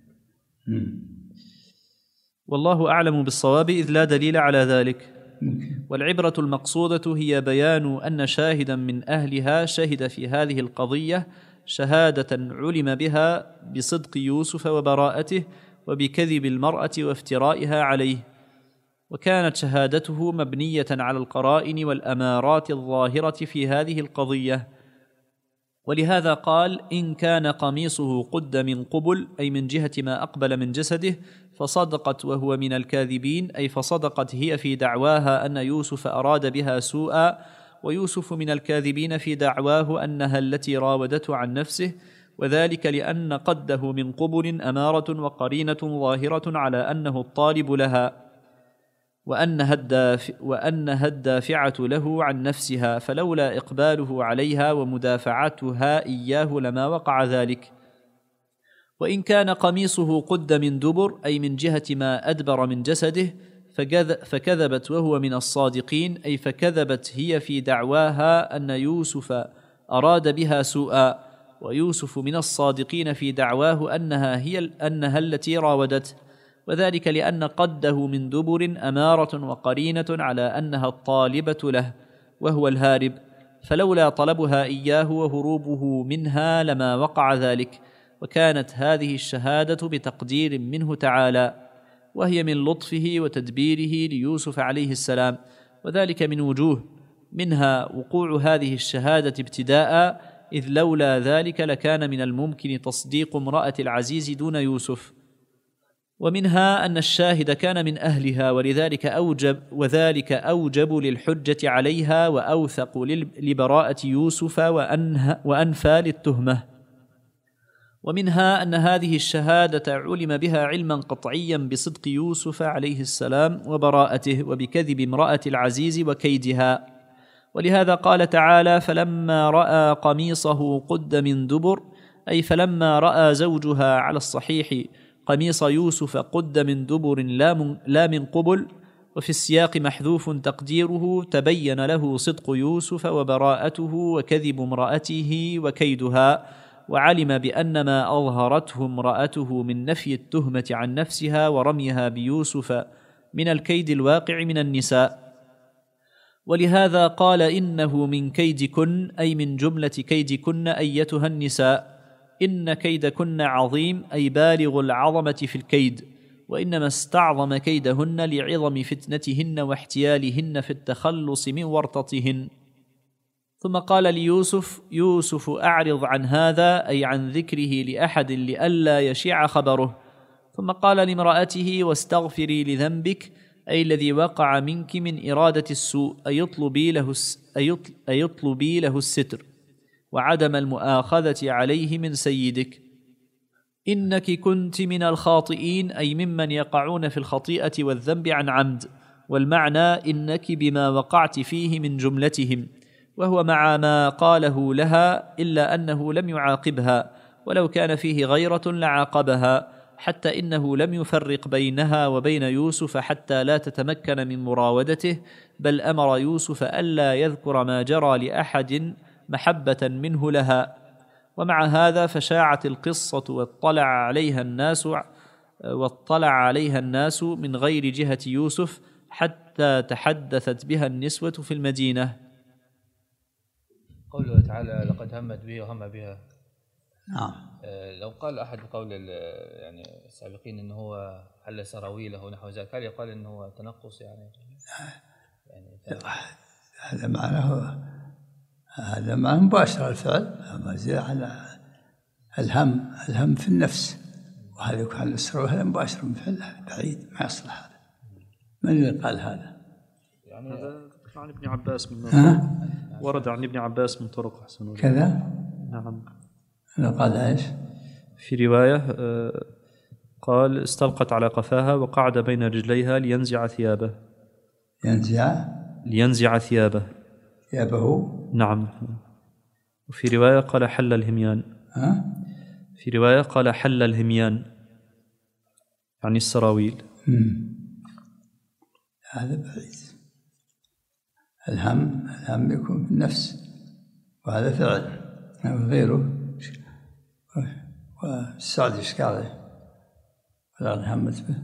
[SPEAKER 1] والله أعلم بالصواب إذ لا دليل على ذلك. والعبرة المقصودة هي بيان أن شاهدا من أهلها شهد في هذه القضية شهادة علم بها بصدق يوسف وبراءته وبكذب المرأة وافترائها عليه، وكانت شهادته مبنية على القرائن والأمارات الظاهرة في هذه القضية. ولهذا قال: إن كان قميصه قد من قبل، أي من جهة ما أقبل من جسده، فصدقت وهو من الكاذبين، أي فصدقت هي في دعواها أن يوسف أراد بها سوءا، ويوسف من الكاذبين في دعواه أنها التي راودته عن نفسه، وذلك لأن قده من قبل أمارة وقرينة ظاهرة على أنه الطالب لها، وأنها الدافع وأنها الدافعة له عن نفسها، فلولا إقباله عليها ومدافعتها إياه لما وقع ذلك. وإن كان قميصه قد من دبر، أي من جهة ما أدبر من جسده، فكذبت وهو من الصادقين، أي فكذبت هي في دعواها أن يوسف أراد بها سوءا، ويوسف من الصادقين في دعواه أنها هي أنها التي راودته، وذلك لأن قده من دبر أمارة وقرينة على أنها الطالبة له وهو الهارب، فلولا طلبها إياه وهروبه منها لما وقع ذلك. وكانت هذه الشهادة بتقدير منه تعالى، وهي من لطفه وتدبيره ليوسف عليه السلام، وذلك من وجوه، منها وقوع هذه الشهادة ابتداء، إذ لولا ذلك لكان من الممكن تصديق امرأة العزيز دون يوسف. ومنها أن الشاهد كان من أهلها، ولذلك أوجب وذلك أوجب للحجة عليها وأوثق لبراءة يوسف وأنفى للتهمة. ومنها أن هذه الشهادة علم بها علما قطعيا بصدق يوسف عليه السلام وبراءته، وبكذب امرأة العزيز وكيدها. ولهذا قال تعالى: فلما رأى قميصه قد من دبر، أي فلما رأى زوجها على الصحيح قميص يوسف قد من دبر لا من قبل، وفي السياق محذوف تقديره تبين له صدق يوسف وبراءته وكذب امرأته وكيدها، وعلم بأن ما أظهرته امرأته من نفي التهمة عن نفسها ورميها بيوسف من الكيد الواقع من النساء. ولهذا قال: إنه من كيدكن، أي من جملة كيدكن أيتها النساء، إن كيدكن عظيم، أي بالغ العظمة في الكيد، وإنما استعظم كيدهن لعظم فتنتهن واحتيالهن في التخلص من ورطتهن. ثم قال ليوسف: يوسف أعرض عن هذا، أي عن ذكره لأحد لئلا يشيع خبره. ثم قال لامرأته: واستغفري لذنبك، أي الذي وقع منك من إرادة السوء، أي يطلبي له, أي يطلبي له الستر وعدم المؤاخذة عليه من سيدك. إنك كنت من الخاطئين، أي ممن يقعون في الخطيئة والذنب عن عمد، والمعنى إنك بما وقعت فيه من جملتهم، وهو مع ما قاله لها، إلا أنه لم يعاقبها، ولو كان فيه غيرة لعاقبها، حتى إنه لم يفرق بينها وبين يوسف حتى لا تتمكن من مراودته، بل أمر يوسف ألا يذكر ما جرى لأحد محبة منه لها. ومع هذا فشاعت القصة واطلع عليها الناس واطلع عليها الناس من غير جهة يوسف حتى تحدثت بها النسوة في المدينة.
[SPEAKER 4] قوله تعالى: لقد همت به وهم بها.
[SPEAKER 2] نعم.
[SPEAKER 4] لو قال أحد قول يعني السابقين إنه هو حل سراويله ونحو ذلك، هل يقال إنه هو تنقص يعني؟ يعني
[SPEAKER 2] هذا معناه هذا معناه مباشر الفعل، ما زال على الهم الهم في النفس، وهذا يكون السرور هذا مباشر من فعل بعيد، ما يصلح هذا. من اللي قال هذا؟
[SPEAKER 1] يعني هذا عن ابن عباس من ورد عن ابن عباس من طرق أحسن
[SPEAKER 2] كذا.
[SPEAKER 1] نعم.
[SPEAKER 2] قال ايش؟
[SPEAKER 1] في رواية قال: استلقت على قفاها وقعد بين رجليها لينزع ثيابه.
[SPEAKER 2] ينزع
[SPEAKER 1] لينزع ثيابه
[SPEAKER 2] ثيابه.
[SPEAKER 1] نعم. وفي رواية قال حل الهميان.
[SPEAKER 2] ها؟
[SPEAKER 1] في رواية قال حل الهميان يعني السراويل.
[SPEAKER 2] مم. هذا بعيد. الهم الهم يكون في النفس، وهذا فعل غيره. والسعد إشكاله ولا همت به.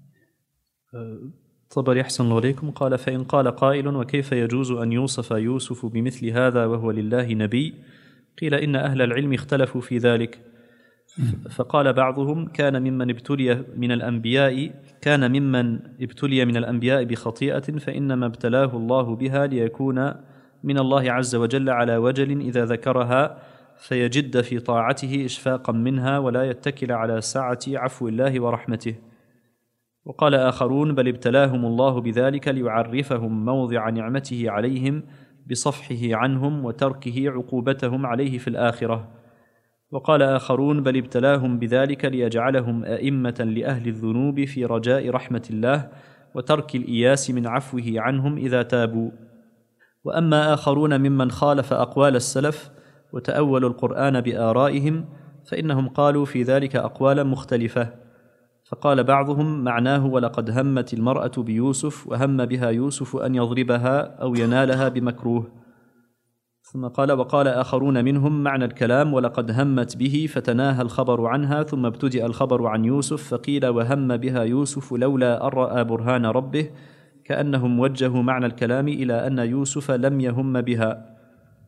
[SPEAKER 1] طبري أحسن الله عليكم قال فإن قال قائل وكيف يجوز أن يوصف يوسف بمثل هذا وهو لله نبي؟ قيل إن أهل العلم اختلفوا في ذلك، فقال بعضهم كان ممن ابتلي من الأنبياء كان ممن ابتلي من الأنبياء بخطيئة فإنما ابتلاه الله بها ليكون من الله عز وجل على وجل إذا ذكرها فيجد في طاعته إشفاقا منها ولا يتكل على سعة عفو الله ورحمته. وقال آخرون بل ابتلاهم الله بذلك ليعرفهم موضع نعمته عليهم بصفحه عنهم وتركه عقوبتهم عليه في الآخرة. وقال آخرون بل ابتلاهم بذلك ليجعلهم أئمة لأهل الذنوب في رجاء رحمة الله وترك الإياس من عفوه عنهم إذا تابوا. وأما آخرون ممن خالف أقوال السلف وتأولوا القرآن بآرائهم فإنهم قالوا في ذلك أقوالا مختلفة، فقال بعضهم معناه ولقد همت المرأة بيوسف وهم بها يوسف أن يضربها أو ينالها بمكروه. ثم قال وقال آخرون منهم معنى الكلام ولقد همت به فتناهى الخبر عنها ثم ابتدأ الخبر عن يوسف فقيل وهم بها يوسف لولا أن رأى برهان ربه، كأنهم وجهوا معنى الكلام إلى أن يوسف لم يهم بها.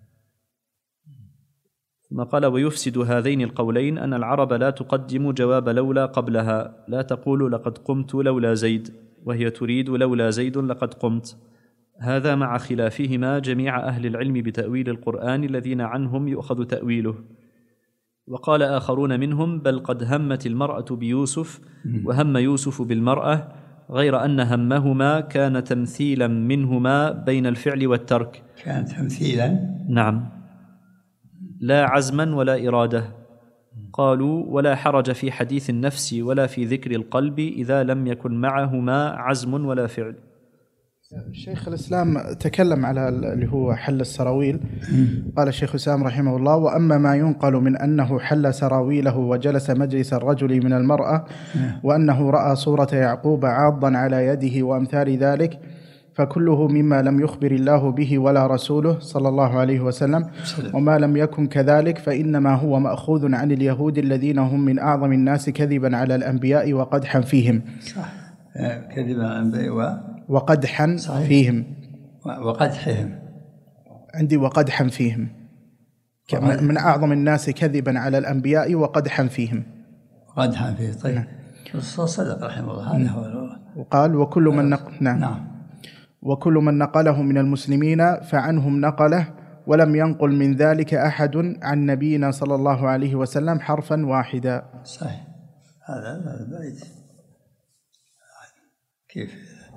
[SPEAKER 1] ثم قال ويفسد هذين القولين أن العرب لا تقدم جواب لولا قبلها، لا تقول لقد قمت لولا زيد وهي تريد لولا زيد لقد قمت، هذا مع خلافهما جميع أهل العلم بتأويل القرآن الذين عنهم يؤخذ تأويله. وقال آخرون منهم بل قد همت المرأة بيوسف وهم يوسف بالمرأة، غير أن همهما كان تمثيلا منهما بين الفعل والترك.
[SPEAKER 2] كان تمثيلا؟
[SPEAKER 1] نعم، لا عزما ولا إرادة. قالوا ولا حرج في حديث النفس ولا في ذكر القلب إذا لم يكن معهما عزم ولا فعل.
[SPEAKER 3] شيخ الإسلام تكلم على اللي هو حل السراويل. قال الشيخ حسام رحمه الله وأما ما ينقل من أنه حل سراويله وجلس مجلس الرجل من المرأة وأنه رأى صورة يعقوب عاضا على يده وأمثال ذلك فكله مما لم يخبر الله به ولا رسوله صلى الله عليه وسلم، وما لم يكن كذلك فإنما هو مأخوذ عن اليهود الذين هم من أعظم الناس كذبا على الأنبياء وقدحا فيهم.
[SPEAKER 2] صح، كذبا على الأنبياء
[SPEAKER 3] وقدحا فيهم.
[SPEAKER 2] وقدحهم
[SPEAKER 3] عندي وقدحا فيهم، من أعظم الناس كذبا على الأنبياء وقدحا فيهم.
[SPEAKER 2] قدحا فيه. طيب صدق رحمه الله. هذا هو.
[SPEAKER 3] وقال وكل من نق... نعم.
[SPEAKER 2] نعم.
[SPEAKER 3] وكل من نقله من المسلمين فعنهم نقله ولم ينقل من ذلك أحد عن نبينا صلى الله عليه وسلم حرفا واحدا.
[SPEAKER 2] صحيح. هذا هذا بعيد. كيف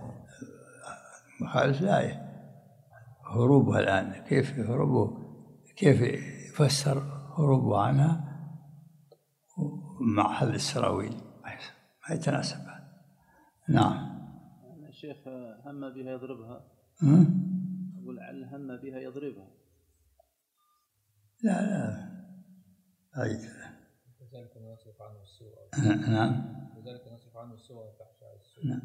[SPEAKER 2] مخالف الآية هروبها الآن، كيف هروبه، كيف يفسر هروبه عنها مع حل السراويل؟ ما يتناسب. نعم.
[SPEAKER 1] الشيخ هم بها يضربها. أقول على هم بها يضربها.
[SPEAKER 2] لا لا بعيد.
[SPEAKER 5] وذلك نصرف عنه السوء.
[SPEAKER 2] نعم.
[SPEAKER 5] وذلك نصرف عنه السوء والفحشاء.
[SPEAKER 2] نعم.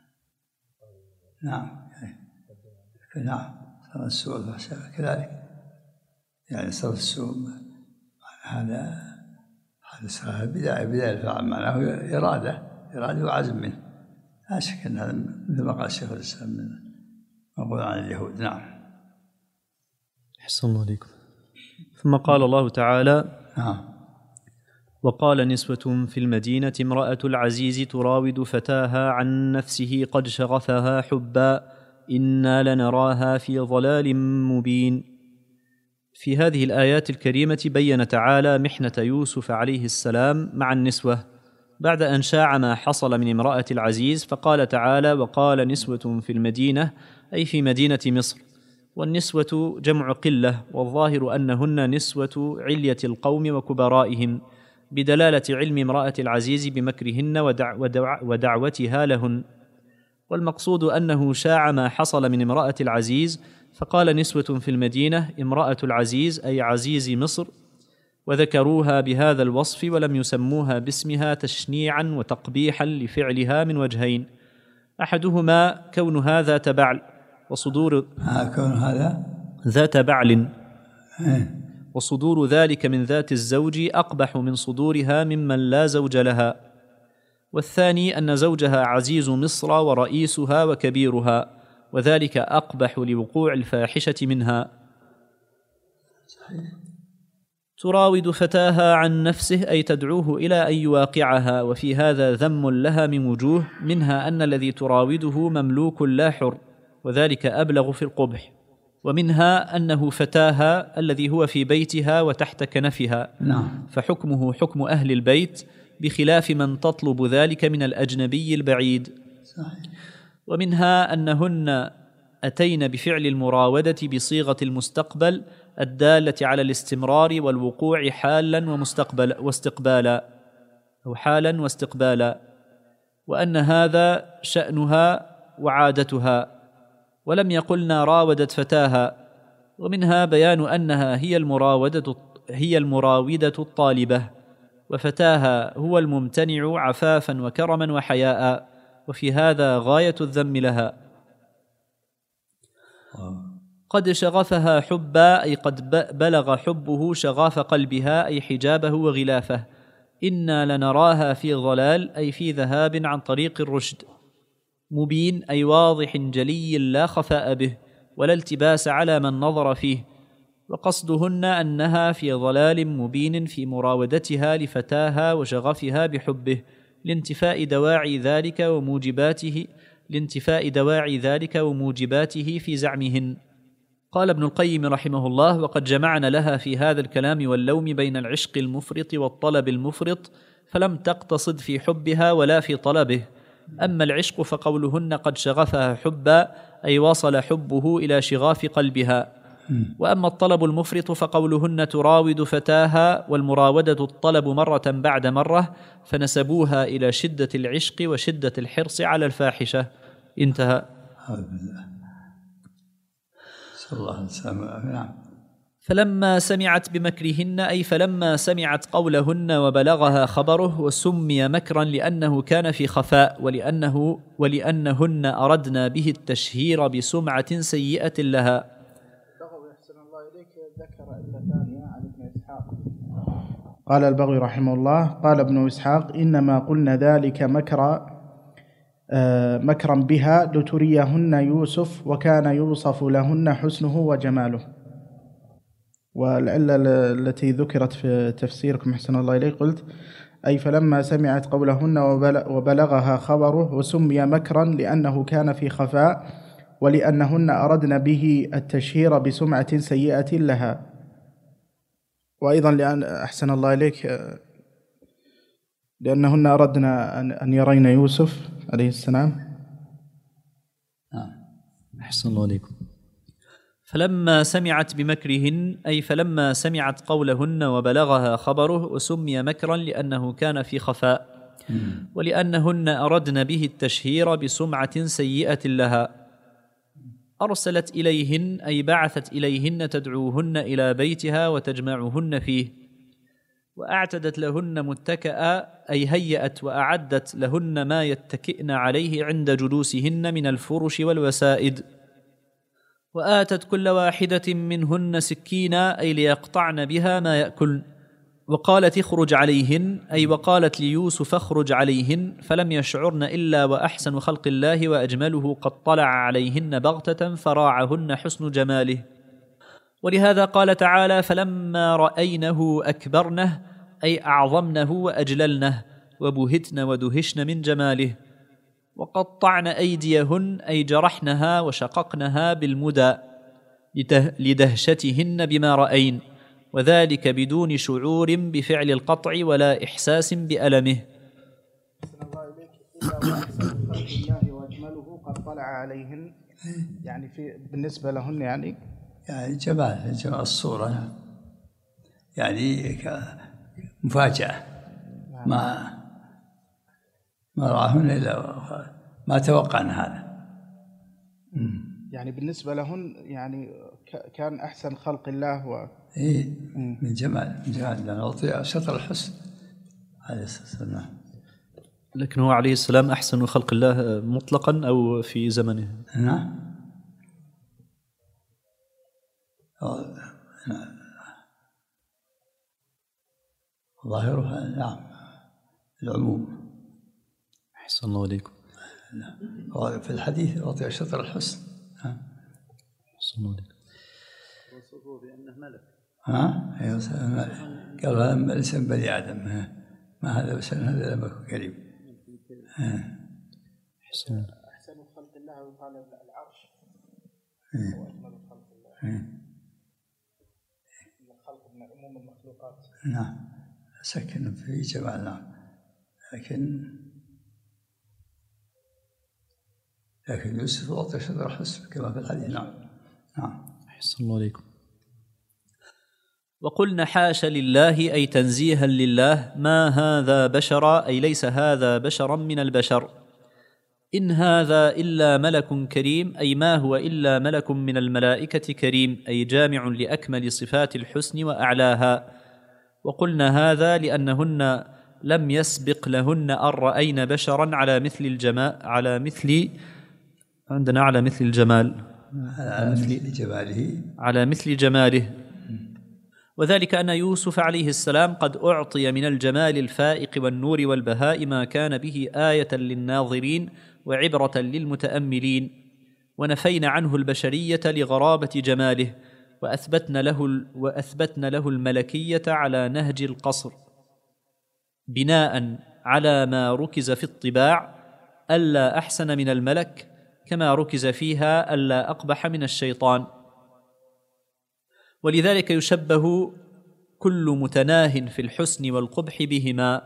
[SPEAKER 2] نعم. نعم. صرف السوء والفحشاء كذلك. يعني صرف السوء هذا هذا صار بداية بداية الفعل معناه إرادة إرادة وعزم منه. لا شك أن هذا مثل ما قال الشيخ الإسلام من مقول عن اليهود. نعم.
[SPEAKER 1] أحسن الله عليكم. ثم قال الله تعالى
[SPEAKER 2] نعم.
[SPEAKER 1] وقال نسوة في المدينة امرأة العزيز تراود فتاها عن نفسه قد شغفها حبا إنا لنراها في ضلال مبين. في هذه الآيات الكريمة بين تعالى محنة يوسف عليه السلام مع النسوة بعد أن شاع ما حصل من امرأة العزيز، فقال تعالى وقال نسوة في المدينة أي في مدينة مصر، والنسوة جمع قلة، والظاهر أنهن نسوة علية القوم وكبرائهم بدلالة علم امرأة العزيز بمكرهن ودع ودع ودعوتها لهن. والمقصود أنه شاع ما حصل من امرأة العزيز، فقال نسوة في المدينة امرأة العزيز أي عزيز مصر، وذكروها بهذا الوصف ولم يسموها باسمها تشنيعا وتقبيحا لفعلها من وجهين: أحدهما كونها ذات بعل وصدور
[SPEAKER 2] كون هذا
[SPEAKER 1] ذات بعل وصدور ذلك من ذات الزوج أقبح من صدورها ممن لا زوج لها. والثاني أن زوجها عزيز مصر ورئيسها وكبيرها، وذلك أقبح لوقوع الفاحشة منها. تراود فتاها عن نفسه أي تدعوه إلى أن يواقعها، وفي هذا ذم لها من وجوه، منها أن الذي تراوده مملوك لا حر، وذلك أبلغ في القبح، ومنها أنه فتاها الذي هو في بيتها وتحت كنفها،
[SPEAKER 2] نعم.
[SPEAKER 1] فحكمه حكم أهل البيت بخلاف من تطلب ذلك من الأجنبي البعيد.
[SPEAKER 2] صحيح.
[SPEAKER 1] ومنها أنهن أتين بفعل المراودة بصيغة المستقبل الدالة على الاستمرار والوقوع حالا ومستقبل واستقبالا أو حالا واستقبالا، وأن هذا شأنها وعادتها، ولم يقلنا راودت فتاها. ومنها بيان أنها هي المراودة هي المراودة الطالبة، وفتاها هو الممتنع عفافا وكرما وحياء، وفي هذا غاية الذم لها. قد شغفها حبا أي قد بلغ حبه شغاف قلبها أي حجابه وغلافه. إنا لنراها في ضلال أي في ذهاب عن طريق الرشد. مبين أي واضح جلي لا خفاء به ولا التباس على من نظر فيه. وقصدهن أنها في ضلال مبين في مراودتها لفتاها وشغفها بحبه لانتفاء دواعي ذلك وموجباته لانتفاء دواعي ذلك وموجباته في زعمهن. قال ابن القيم رحمه الله: وقد جمعنا لها في هذا الكلام واللوم بين العشق المفرط والطلب المفرط، فلم تقتصد في حبها ولا في طلبه. أما العشق فقولهن قد شغفها حبا أي وصل حبه إلى شغاف قلبها. وأما الطلب المفرط فقولهن تراود فتاها، والمراودة الطلب مرة بعد مرة، فنسبوها إلى شدة العشق وشدة الحرص على الفاحشة. انتهى.
[SPEAKER 2] نعم.
[SPEAKER 1] فلما سمعت بمكرهن أي فلما سمعت قولهن وبلغها خبره، وسمي مكرا لأنه كان في خفاء، ولأنه ولأنهن أردنا به التشهير بسمعة سيئة لها.
[SPEAKER 3] قال البغوي رحمه الله: قال ابن إسحاق: إنما قلنا ذلك مكرا آه مكرا بها لتريهن يوسف، وكان يوصف لهن حسنه وجماله. والعلة التي ذكرت في تفسيركم أحسن الله إليك قلت: أي فلما سمعت قولهن وبلغها خبره، وسمي مكرا لأنه كان في خفاء، ولأنهن أردن به التشهير بسمعة سيئة لها. وأيضا لأن أحسن الله إليك لأنهن أردن أن يرين يوسف عليه السلام.
[SPEAKER 1] أحسن الله عليكم. فلما سمعت بمكرهن أي فلما سمعت قولهن وبلغها خبره، وسمي مكرا لأنه كان في خفاء، ولأنهن أردن به التشهير بسمعة سيئة لها. أرسلت إليهن أي بعثت إليهن تدعوهن إلى بيتها وتجمعهن فيه. وأعتدت لهن متكئا أي هيأت وأعدت لهن ما يتكئن عليه عند جلوسهن من الفرش والوسائد. وآتت كل واحدة منهن سكينا أي ليقطعن بها ما يأكلن. وقالت اخرج عليهن أي وقالت ليوسف اخرج عليهن، فلم يشعرن إلا وأحسن خلق الله وأجمله قد طلع عليهن بغتة فراعهن حسن جماله. ولهذا قال تعالى: فلما رأينه أكبرنه أي أعظمنه وأجللنه، وبهتن ودهشن من جماله. وقطعن أيديهن أي جرحنها وشققنها بالمدى لدهشتهن بما رأين، وذلك بدون شعور بفعل القطع ولا إحساس بألمه.
[SPEAKER 3] الله وأجمله قد طلع عليهن، يعني في بالنسبة لهن يعني
[SPEAKER 2] يعني جمال جمال الصورة، يعني مفاجأة ما ما رآهن إلا ما توقعنا هذا.
[SPEAKER 3] يعني بالنسبة لهن يعني كان أحسن خلق الله و...
[SPEAKER 2] إيه من جمال من جمال لأن أعطي شطر الحسن عليه الصلاة والسلام.
[SPEAKER 1] لكن هو عليه السلام أحسن خلق الله مطلقا أو في زمنه؟
[SPEAKER 2] نعم ظاهرها نعم العموم.
[SPEAKER 1] أحسن الله عليكم.
[SPEAKER 2] في الحديث أعطي شطر الحسن.
[SPEAKER 1] أحسن الله عليكم.
[SPEAKER 5] وصفه بأنه ملك.
[SPEAKER 2] ها أيوة قال هذا ليس من بني آدم، ما هذا بس هذا ملك كريم.
[SPEAKER 1] أحسن
[SPEAKER 3] أحسن خلق الله وقال العرش
[SPEAKER 2] وأجمل
[SPEAKER 3] خلق الله الخلق من عموم المخلوقات.
[SPEAKER 2] نعم سكن في جمال. نعم لكن لكن يوسف أعطي شطر الحسن كما في الحديث. نعم نعم.
[SPEAKER 1] أحسن الله عليكم. وقلنا حاش لله أي تنزيها لله، ما هذا بشرا أي ليس هذا بشرا من البشر، إن هذا إلا ملك كريم أي ما هو إلا ملك من الملائكة كريم، أي جامع لأكمل صفات الحسن وأعلاها. وقلنا هذا لأنهن لم يسبق لهن أن رأين بشرا على مثل الجمال، على مثل عندنا على مثل الجمال،
[SPEAKER 2] على مثل جماله،
[SPEAKER 1] على مثل جماله. وذلك أن يوسف عليه السلام قد أعطي من الجمال الفائق والنور والبهاء ما كان به آية للناظرين وعبرة للمتأملين، ونفينا عنه البشرية لغرابة جماله، وأثبتنا له وأثبتنا له الملكية على نهج القصر، بناء على ما ركز في الطباع ألا أحسن من الملك، كما ركز فيها ألا أقبح من الشيطان. ولذلك يشبه كل متناه في الحسن والقبح بهما.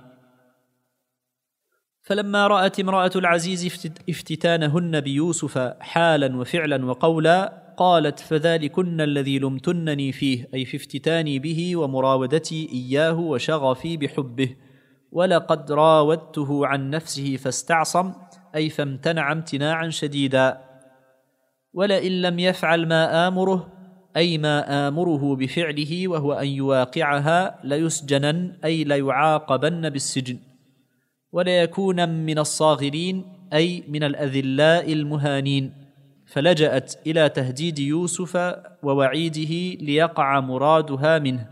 [SPEAKER 1] فلما رأت امرأة العزيز افتتانهن بيوسف حالا وفعلا وقولا، قالت فذلكن الذي لمتنني فيه، أي في افتتاني به ومراودتي إياه وشغفي بحبه، ولقد راودته عن نفسه فاستعصم، أي فامتنع امتناعا شديدا، ولئن لم يفعل ما آمره، أي ما آمره بفعله وهو أن يواقعها، ليسجنن أي ليعاقبن بالسجن، وليكون من الصاغرين أي من الأذلاء المهانين. فلجأت إلى تهديد يوسف ووعيده ليقع مرادها منه،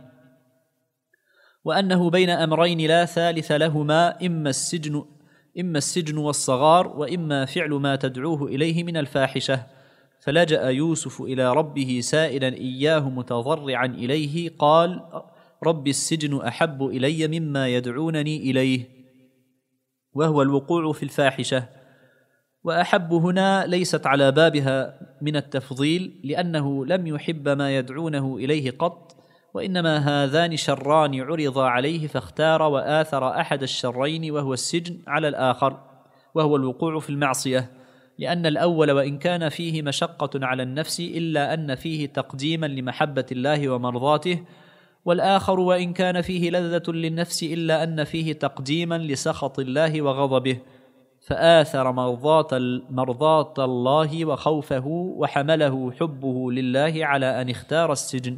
[SPEAKER 1] وأنه بين أمرين لا ثالث لهما، إما السجن إما السجن والصغار، وإما فعل ما تدعوه إليه من الفاحشة. فلجأ يوسف إلى ربه سائلا إياه متضرعا إليه، قال رب السجن أحب إلي مما يدعونني إليه، وهو الوقوع في الفاحشة. وأحب هنا ليست على بابها من التفضيل، لأنه لم يحب ما يدعونه إليه قط، وإنما هذان شران عرضا عليه فاختار وآثر أحد الشرين وهو السجن على الآخر، وهو الوقوع في المعصية، لأن الأول وإن كان فيه مشقة على النفس إلا أن فيه تقديما لمحبة الله ومرضاته، والآخر وإن كان فيه لذة للنفس إلا أن فيه تقديما لسخط الله وغضبه، فآثر مرضاة الله وخوفه، وحمله حبه لله على أن اختار السجن.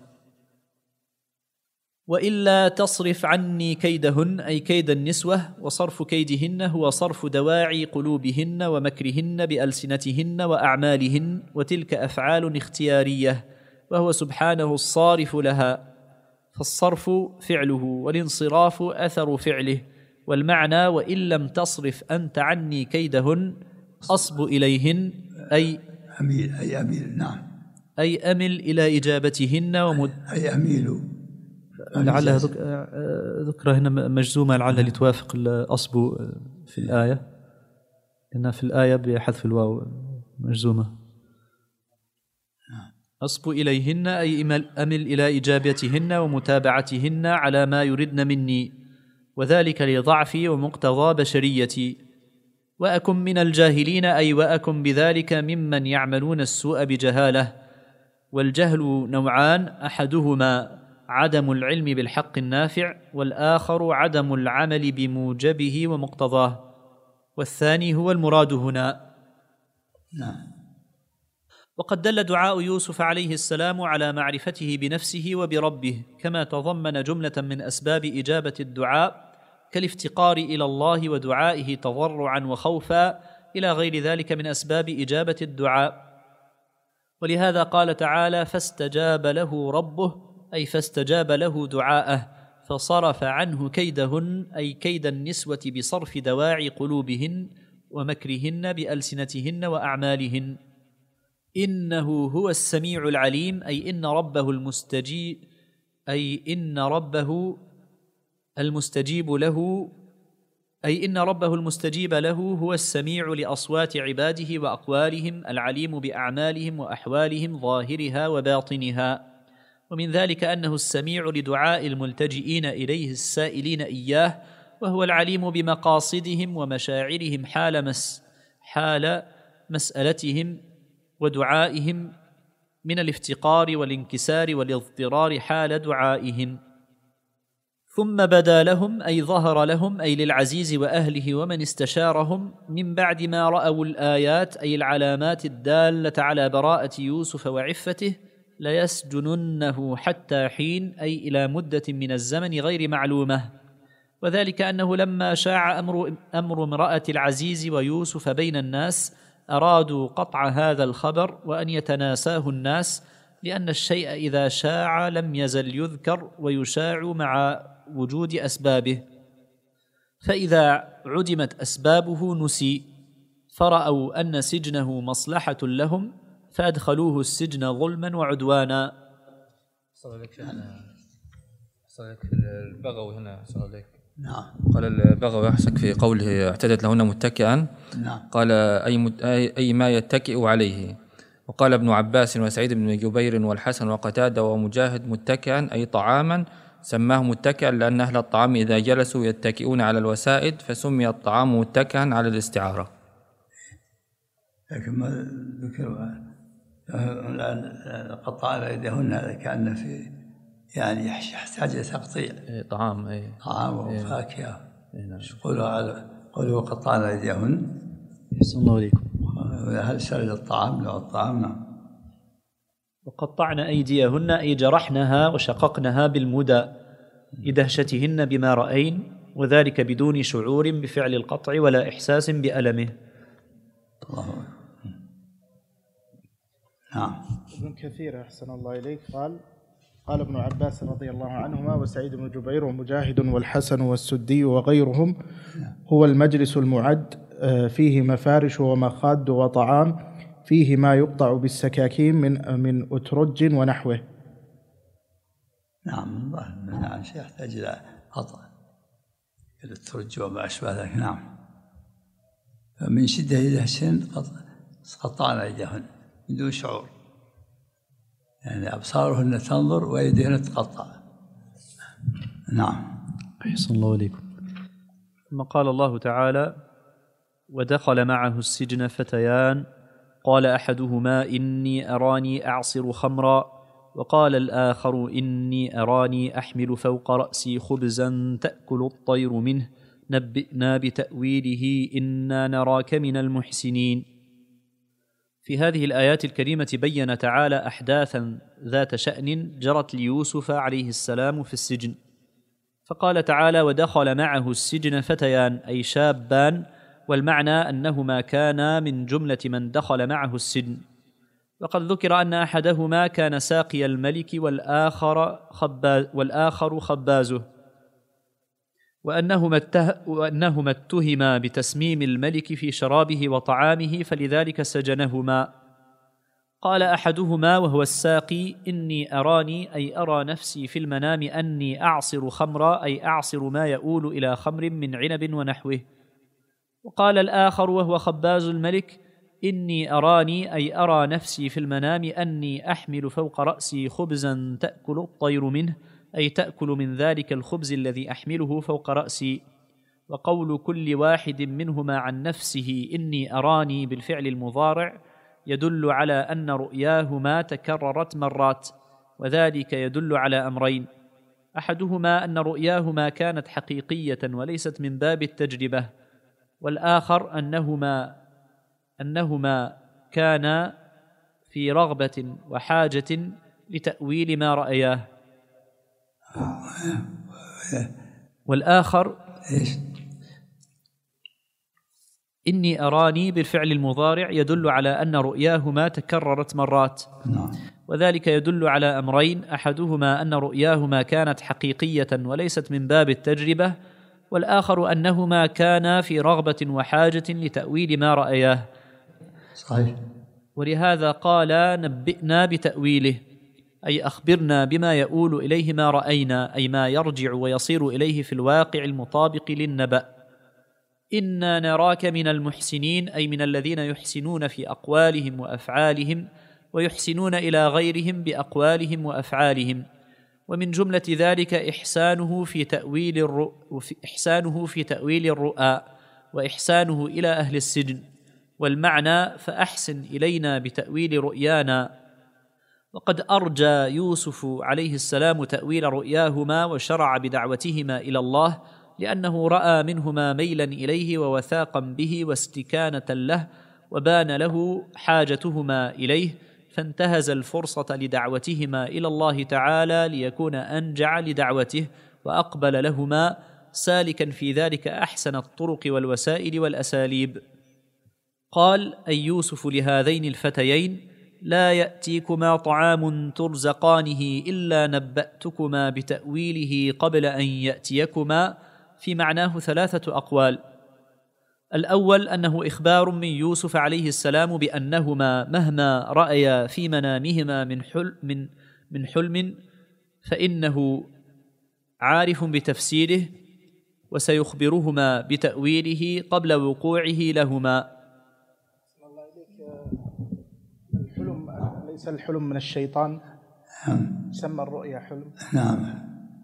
[SPEAKER 1] وإلا تصرف عني كيدهن أي كيد النسوة، وصرف كيدهن هو صرف دواعي قلوبهن ومكرهن بألسنتهن وأعمالهن، وتلك أفعال اختيارية، وهو سبحانه الصارف لها، فالصرف فعله والانصراف أثر فعله. والمعنى وإن لم تصرف أنت عني كيدهن أصب إليهن أي
[SPEAKER 2] أميل أي أميل نعم
[SPEAKER 1] أي أمل إلى إجابتهن ومد
[SPEAKER 2] أي أميل.
[SPEAKER 1] لعلها ذكر هنا مجزومة، لعلها لتوافق الأصب في الآية، لأنها في الآية بحذف الواو مجزومة. أصب إليهن أي أمل إلى إجابتهن ومتابعتهن على ما يردن مني، وذلك لضعفي ومقتضى بشريتي. وأكن من الجاهلين أي وأكن بذلك ممن يعملون السوء بجهالة. والجهل نوعان، أحدهما عدم العلم بالحق النافع، والآخر عدم العمل بموجبه ومقتضاه، والثاني هو المراد هنا.
[SPEAKER 2] نعم.
[SPEAKER 1] وقد دل دعاء يوسف عليه السلام على معرفته بنفسه وبربه، كما تضمن جملة من أسباب إجابة الدعاء كالافتقار إلى الله ودعائه تضرعا وخوفا إلى غير ذلك من أسباب إجابة الدعاء. ولهذا قال تعالى: فاستجاب له ربه، أي فاستجاب له دعاءه، فصرف عنه كيدهن، أي كيد النسوة بصرف دواعي قلوبهن ومكرهن بألسنتهن وأعمالهن. إنه هو السميع العليم، أي إن ربه المستجيب أي إن ربه المستجيب له أي إن ربه المستجيب له هو السميع لأصوات عباده وأقوالهم، العليم بأعمالهم وأحوالهم ظاهرها وباطنها. ومن ذلك أنه السميع لدعاء الملتجئين إليه السائلين إياه، وهو العليم بمقاصدهم ومشاعرهم حال مس حال مسألتهم ودعائهم من الافتقار والانكسار والاضطرار حال دعائهم. ثم بدا لهم، أي ظهر لهم، أي للعزيز وأهله ومن استشارهم، من بعد ما رأوا الآيات، أي العلامات الدالة على براءة يوسف وعفته، ليسجننه حتى حين، أي إلى مدة من الزمن غير معلومة. وذلك أنه لما شاع أمر, أمر امرأة العزيز ويوسف بين الناس أرادوا قطع هذا الخبر وأن يتناساه الناس، لأن الشيء إذا شاع لم يزل يذكر ويشاع مع وجود أسبابه، فإذا عدمت أسبابه نسي، فرأوا أن سجنه مصلحة لهم فأدخلوه السجن ظلما وعدوانا.
[SPEAKER 4] صلى لك شيخنا، صلى لك البغوي هنا، صلى لك.
[SPEAKER 2] نعم.
[SPEAKER 4] قال البغوي يحسك في قوله اعتدت لهن متكئا،
[SPEAKER 2] نعم.
[SPEAKER 4] قال أي, مت... أي ما يتكئ عليه. وقال ابن عباس وسعيد بن جبير والحسن وقتادة ومجاهد متكئا، أي طعاما، سماه متكئا لأن أهل الطعام إذا جلسوا يتكئون على الوسائد، فسمي الطعام متكئا على الاستعارة.
[SPEAKER 2] لكن ما ذكر قطع أيديهن، هذا كأن في يعني يحتاج إلى تقطيع.
[SPEAKER 4] إيه طعام. إيه
[SPEAKER 2] طعام وفاكهة.
[SPEAKER 4] إيه نعم.
[SPEAKER 2] قولوا على قولوا قطعنا أيديهن.
[SPEAKER 1] أحسن الله إليكم.
[SPEAKER 2] هل سأل الطعام؟ لا الطعام نعم.
[SPEAKER 1] وقطعنا أيديهن، أي جرحنها وشققنها بالمدى لدهشتهن بما رأين، وذلك بدون شعور بفعل القطع ولا إحساس بألمه.
[SPEAKER 2] الله. نعم.
[SPEAKER 3] ابن كثير أحسن الله إليك قال: قال ابن عباس رضي الله عنهما وسعيد بن جبير ومجاهد والحسن والسدي وغيرهم: هو المجلس المعد فيه مفارش ومخاد وطعام، فيه ما يقطع بالسكاكين من من أترج ونحوه.
[SPEAKER 2] نعم. نعم. شيء يحتاج إلى قطع الأترج وما أشبه ذلك. نعم. فمن شدة دهشهن قطعنا أيديهن من دون شعور، يعني أبصارهن تنظر وأيديهن تقطع. نعم.
[SPEAKER 1] أحسن الله إليكم. ثم قال الله تعالى: ودخل معه السجن فتيان، قال أحدهما إني أراني أعصر خمرا، وقال الآخر إني أراني أحمل فوق رأسي خبزا تأكل الطير منه، نبئنا بتأويله إنا نراك من المحسنين. في هذه الآيات الكريمة بين تعالى أحداثا ذات شأن جرت ليوسف عليه السلام في السجن، فقال تعالى: ودخل معه السجن فتيان، أي شابان، والمعنى أنهما كانا من جملة من دخل معه السجن. وقد ذكر أن أحدهما كان ساقي الملك والآخر, خباز والآخر خبازه، وأنهما, الته وأنهما اتهما بتسميم الملك في شرابه وطعامه، فلذلك سجنهما. قال أحدهما وهو الساقي: إني أراني، أي أرى نفسي في المنام أني أعصر خمرا، أي أعصر ما يؤول إلى خمر من عنب ونحوه. وقال الآخر وهو خباز الملك: إني أراني، أي أرى نفسي في المنام أني أحمل فوق رأسي خبزا تأكل الطير منه، أي تأكل من ذلك الخبز الذي أحمله فوق رأسي. وقول كل واحد منهما عن نفسه إني أراني بالفعل المضارع يدل على أن رؤياهما تكررت مرات، وذلك يدل على أمرين: أحدهما أن رؤياهما كانت حقيقية وليست من باب التجربة، والآخر أنهما أنهما كان في رغبة وحاجة لتأويل ما رأياه. والآخر إني أراني بالفعل المضارع يدل على أن رؤياهما تكررت مرات، وذلك يدل على أمرين: أحدهما أن رؤياهما كانت حقيقية وليست من باب التجربة، والآخر أنهما كانا في رغبة وحاجة لتأويل ما رأياه.
[SPEAKER 2] صحيح.
[SPEAKER 1] ولهذا قال: نبئنا بتأويله، أي أخبرنا بما يؤول إليه ما رأينا، أي ما يرجع ويصير إليه في الواقع المطابق للنبأ. إنا نراك من المحسنين، أي من الذين يحسنون في أقوالهم وأفعالهم، ويحسنون إلى غيرهم بأقوالهم وأفعالهم. ومن جملة ذلك إحسانه في تأويل الرؤ... إحسانه في تأويل الرؤى، وإحسانه إلى أهل السجن. والمعنى: فأحسن إلينا بتأويل رؤيانا. وقد أرجى يوسف عليه السلام تأويل رؤياهما وشرع بدعوتهما إلى الله، لأنه رأى منهما ميلا إليه ووثاقا به واستكانة له، وبان له حاجتهما إليه، فانتهز الفرصة لدعوتهما إلى الله تعالى ليكون أنجع لدعوته وأقبل لهما، سالكا في ذلك أحسن الطرق والوسائل والأساليب. قال: أي يوسف لهذين الفتيين: لا يأتيكما طعام ترزقانه إلا نبأتكما بتأويله قبل أن يأتيكما، في معناه ثلاثة أقوال. الأول أنه إخبار من يوسف عليه السلام بأنهما مهما رأيا في منامهما من حلم, من من حلم فإنه عارف بتفسيره، وسيخبرهما بتأويله قبل وقوعه لهما.
[SPEAKER 3] الحلم ليس الحلم من الشيطان، سمى الرؤيا حلم.
[SPEAKER 2] نعم،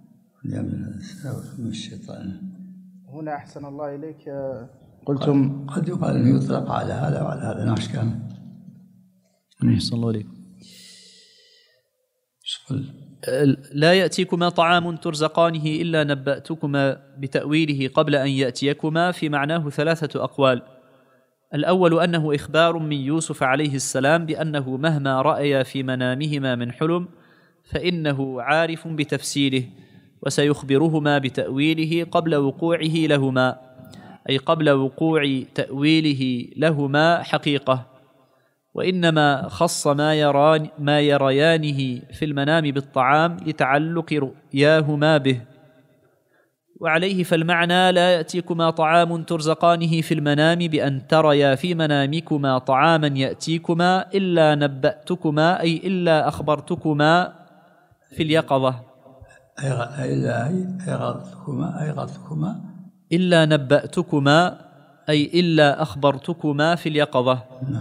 [SPEAKER 2] من الشيطان.
[SPEAKER 3] هنا أحسن الله إليك قلتم
[SPEAKER 2] قد يقال أنه يطلق على هذا وعلى هذا، نعم. كان
[SPEAKER 1] أحسن الله إليك. لا يأتيكما طعام ترزقانه إلا نبأتكما بتأويله قبل أن يأتيكما، في معناه ثلاثة أقوال. الأول أنه إخبار من يوسف عليه السلام بأنه مهما رأي في منامهما من حلم فإنه عارف بتفسيره، وسيخبرهما بتأويله قبل وقوعه لهما، أي قبل وقوع تأويله لهما حقيقة. وإنما خص ما يران ما يريانه في المنام بالطعام لتعلق رؤياهما به. وعليه فالمعنى: لا يأتيكما طعام ترزقانه في المنام بأن تريا في منامكما طعاما يأتيكما إلا نبأتكما، أي إلا أخبرتكما في اليقظة.
[SPEAKER 2] إلا أيغضتكما أيغضتكما
[SPEAKER 1] إلا نبأتكما، أي إلا أخبرتكما في اليقظة.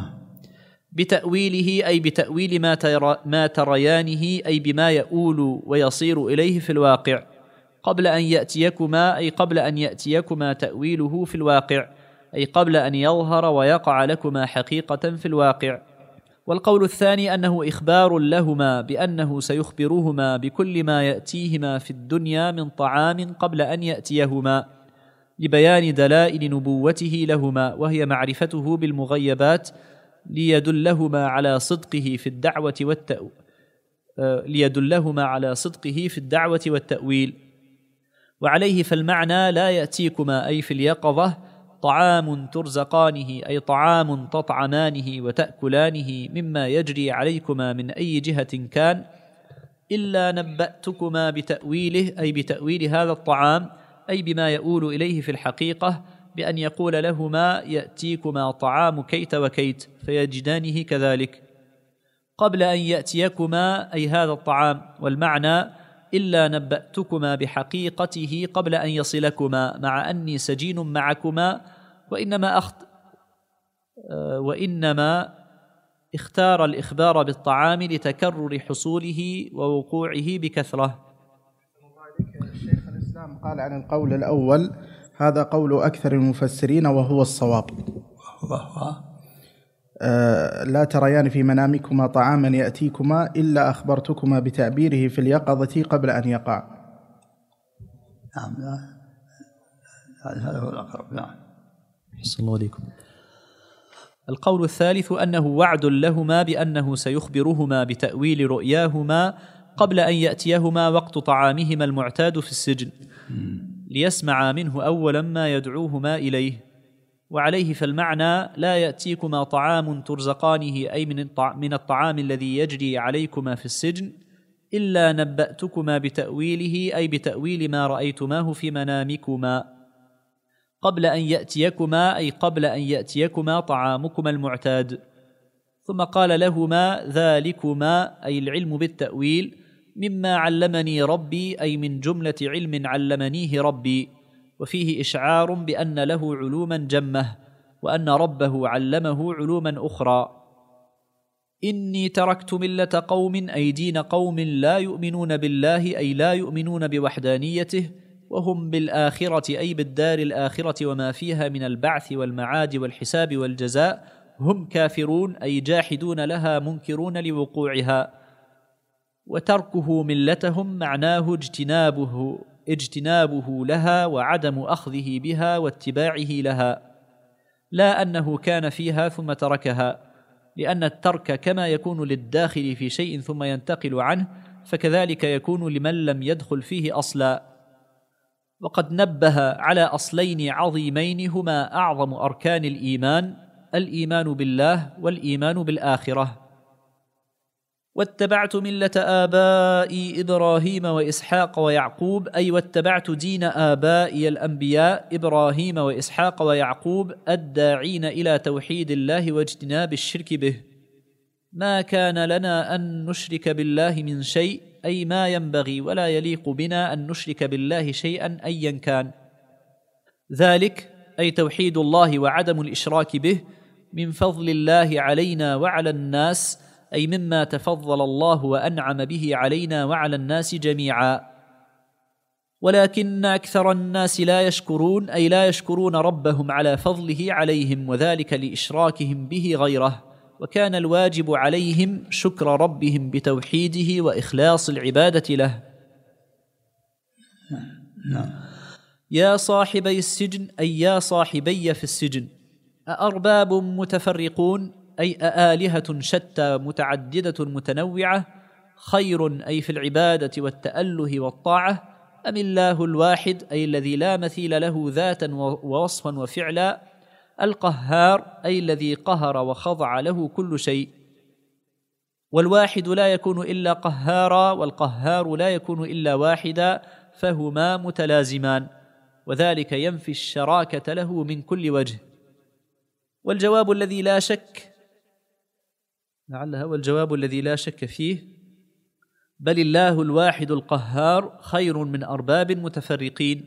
[SPEAKER 1] بتأويله، أي بتأويل ما, ترى ما تريانه، أي بما يؤول ويصير إليه في الواقع، قبل أن يأتيكما، أي قبل أن يأتيكما تأويله في الواقع، أي قبل أن يظهر ويقع لكما حقيقة في الواقع. والقول الثاني أنه إخبار لهما بأنه سيخبرهما بكل ما يأتيهما في الدنيا من طعام قبل أن يأتيهما، لبيان دلائل نبوته لهما، وهي معرفته بالمغيبات، ليدلهما على صدقه في الدعوة والتأويل ليدلهما على صدقه في الدعوة والتأويل. وعليه فالمعنى: لا يأتيكما، أي في اليقظة، طعام ترزقانه، أي طعام تطعمانه وتأكلانه مما يجري عليكما من أي جهة كان، إلا نبأتكما بتأويله، أي بتأويل هذا الطعام، أي بما يؤول إليه في الحقيقة، بأن يقول لهما: يأتيكما طعام كيت وكيت، فيجدانه كذلك، قبل أن يأتيكما، أي هذا الطعام. والمعنى: إلا نبأتكما بحقيقته قبل أن يصلكما، مع أني سجين معكما، وإنما أخت... وإنما اختار الإخبار بالطعام لتكرر حصوله ووقوعه بكثرة.
[SPEAKER 3] شيخ الإسلام قال عن القول الأول: هذا قول أكثر المفسرين وهو الصواب. آه لا تريان في منامكما طعاما يأتيكما إلا أخبرتكما بتعبيره في اليقظة قبل أن يقع.
[SPEAKER 2] نعم، هذا هو الأقرب. نعم.
[SPEAKER 1] أحسن الله عليكم.
[SPEAKER 6] القول الثالث أنه وعد لهما بأنه سيخبرهما بتأويل رؤياهما قبل أن يأتيهما وقت طعامهما المعتاد في السجن ليسمعا منه أولا ما يدعوهما إليه. وعليه فالمعنى لا يأتيكما طعام ترزقانه أي من الطعام الذي يجري عليكما في السجن إلا نبأتكما بتأويله أي بتأويل ما رأيتماه في منامكما قبل أن يأتيكما أي قبل أن يأتيكما طعامكما المعتاد. ثم قال لهما ذلكما أي العلم بالتأويل مما علمني ربي أي من جملة علم علمنيه ربي، وفيه إشعار بأن له علوما جمة وأن ربه علمه علوما أخرى. إني تركت ملة قوم أي دين قوم لا يؤمنون بالله أي لا يؤمنون بوحدانيته وهم بالآخرة أي بالدار الآخرة وما فيها من البعث والمعاد والحساب والجزاء هم كافرون أي جاحدون لها منكرون لوقوعها. وتركه ملتهم معناه اجتنابه اجتنابه لها وعدم أخذه بها واتباعه لها، لا أنه كان فيها ثم تركها، لأن الترك كما يكون للداخل في شيء ثم ينتقل عنه فكذلك يكون لمن لم يدخل فيه أصلا. وقد نبه على أصلين عظيمين هما أعظم أركان الإيمان: الإيمان بالله والإيمان بالآخرة. واتبعت ملة آبائي إبراهيم وإسحاق ويعقوب أي واتبعت دين آبائي الأنبياء إبراهيم وإسحاق ويعقوب الداعين إلى توحيد الله واجتناب الشرك به. ما كان لنا أن نشرك بالله من شيء أي ما ينبغي ولا يليق بنا أن نشرك بالله شيئا أيا كان. ذلك أي توحيد الله وعدم الإشراك به من فضل الله علينا وعلى الناس أي مما تفضل الله وأنعم به علينا وعلى الناس جميعا. ولكن أكثر الناس لا يشكرون أي لا يشكرون ربهم على فضله عليهم وذلك لإشراكهم به غيره، وكان الواجب عليهم شكر ربهم بتوحيده وإخلاص العبادة له. يا صاحبي السجن أي يا صاحبي في السجن أأرباب متفرقون أي أآلهة شتى متعددة متنوعة خير أي في العبادة والتأله والطاعة أم الله الواحد أي الذي لا مثيل له ذاتا ووصفا وفعلا القهار أي الذي قهر وخضع له كل شيء. والواحد لا يكون إلا قهارا والقهار لا يكون إلا واحدا فهما متلازمان، وذلك ينفي الشراكة له من كل وجه. والجواب الذي لا شك لعلها والجواب الذي لا شك فيه بل الله الواحد القهار خير من أرباب متفرقين.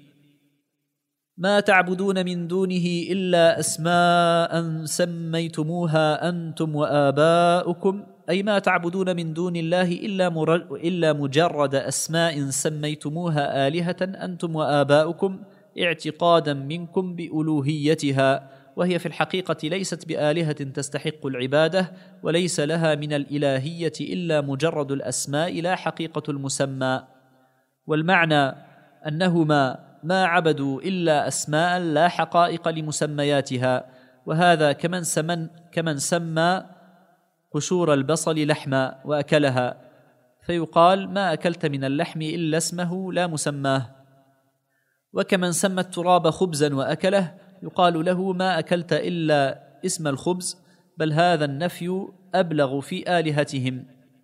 [SPEAKER 6] ما تعبدون من دونه إلا أسماء سميتموها أنتم وآباؤكم أي ما تعبدون من دون الله إلا, إلا مجرد أسماء سميتموها آلهة أنتم وآباؤكم اعتقادا منكم بألوهيتها، وهي في الحقيقة ليست بآلهة تستحق العبادة وليس لها من الإلهية إلا مجرد الأسماء لا حقيقة المسمى. والمعنى أنهما ما عبدوا إلا أسماء لا حقائق لمسمياتها، وهذا كمن سمن كمن سمى قشور البصل لحما وأكلها فيقال ما أكلت من اللحم إلا اسمه لا مسماه، وكمن سمى التراب خبزا وأكله يقال له ما أكلت إلا اسم الخبز، بل هذا النفي أبلغ في آلهتهم.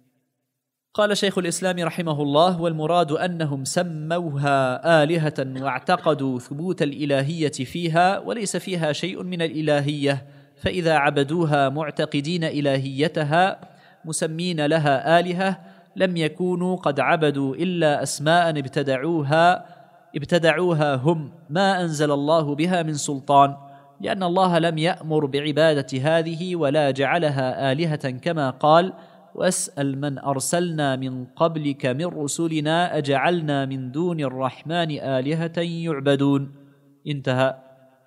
[SPEAKER 6] قال شيخ الإسلام رحمه الله: والمراد أنهم سموها آلهة واعتقدوا ثبوت الإلهية فيها وليس فيها شيء من الإلهية، فإذا عبدوها معتقدين إلهيتها مسمين لها آلهة لم يكونوا قد عبدوا إلا أسماء ابتدعوها ابتدعوها هم ما أنزل الله بها من سلطان، لأن الله لم يأمر بعبادة هذه ولا جعلها آلهة كما قال: واسأل من أرسلنا من قبلك من رسلنا أجعلنا من دون الرحمن آلهة يعبدون. انتهى.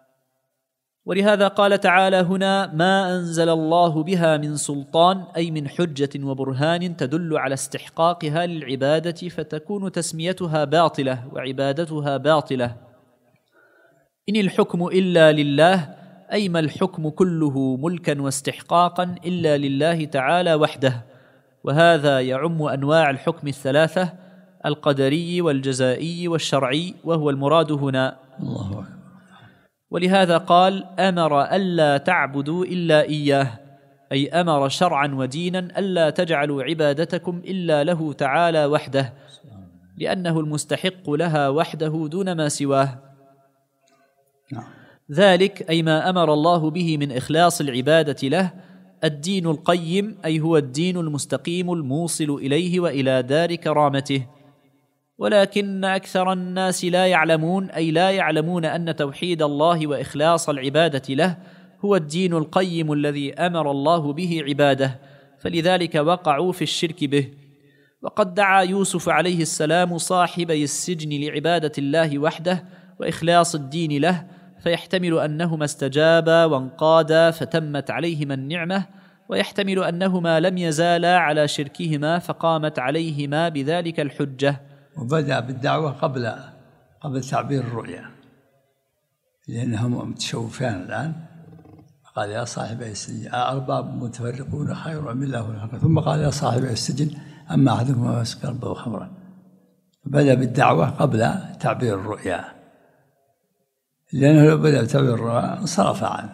[SPEAKER 6] ولهذا قال تعالى هنا: ما أنزل الله بها من سلطان أي من حجة وبرهان تدل على استحقاقها للعبادة، فتكون تسميتها باطلة وعبادتها باطلة. إن الحكم إلا لله أي ما الحكم كله ملكا واستحقاقا إلا لله تعالى وحده، وهذا يعم أنواع الحكم الثلاثة: القدري والجزائي والشرعي، وهو المراد هنا.
[SPEAKER 2] الله أكبر.
[SPEAKER 6] ولهذا قال: أمر ألا تعبدوا إلا إياه، أي أمر شرعا ودينا ألا تجعلوا عبادتكم إلا له تعالى وحده، لأنه المستحق لها وحده دون ما سواه.
[SPEAKER 2] نعم.
[SPEAKER 6] ذلك أي ما أمر الله به من إخلاص العبادة له، الدين القيم، أي هو الدين المستقيم الموصل إليه وإلى دار كرامته. ولكن أكثر الناس لا يعلمون، أي لا يعلمون أن توحيد الله وإخلاص العبادة له هو الدين القيم الذي أمر الله به عباده، فلذلك وقعوا في الشرك به. وقد دعا يوسف عليه السلام صاحبي السجن لعبادة الله وحده وإخلاص الدين له، فيحتمل أنهما استجابا وانقادا فتمت عليهما النعمة، ويحتمل أنهما لم يزالا على شركهما فقامت عليهما بذلك الحجة.
[SPEAKER 2] وبدأ بالدعوة قبل قبل تعبير الرؤيا، لأنهم متشوفان الآن. قال: يا صاحبي السجن أأرباب متفرقون خير أم الله الحق؟ ثم قال: يا صاحبي السجن أما أحدكما فيسقي ربه خمرا. بدأ بالدعوة قبل تعبير الرؤيا، لأنه لو بدأ بتعبير الرؤيا انصرف عنه،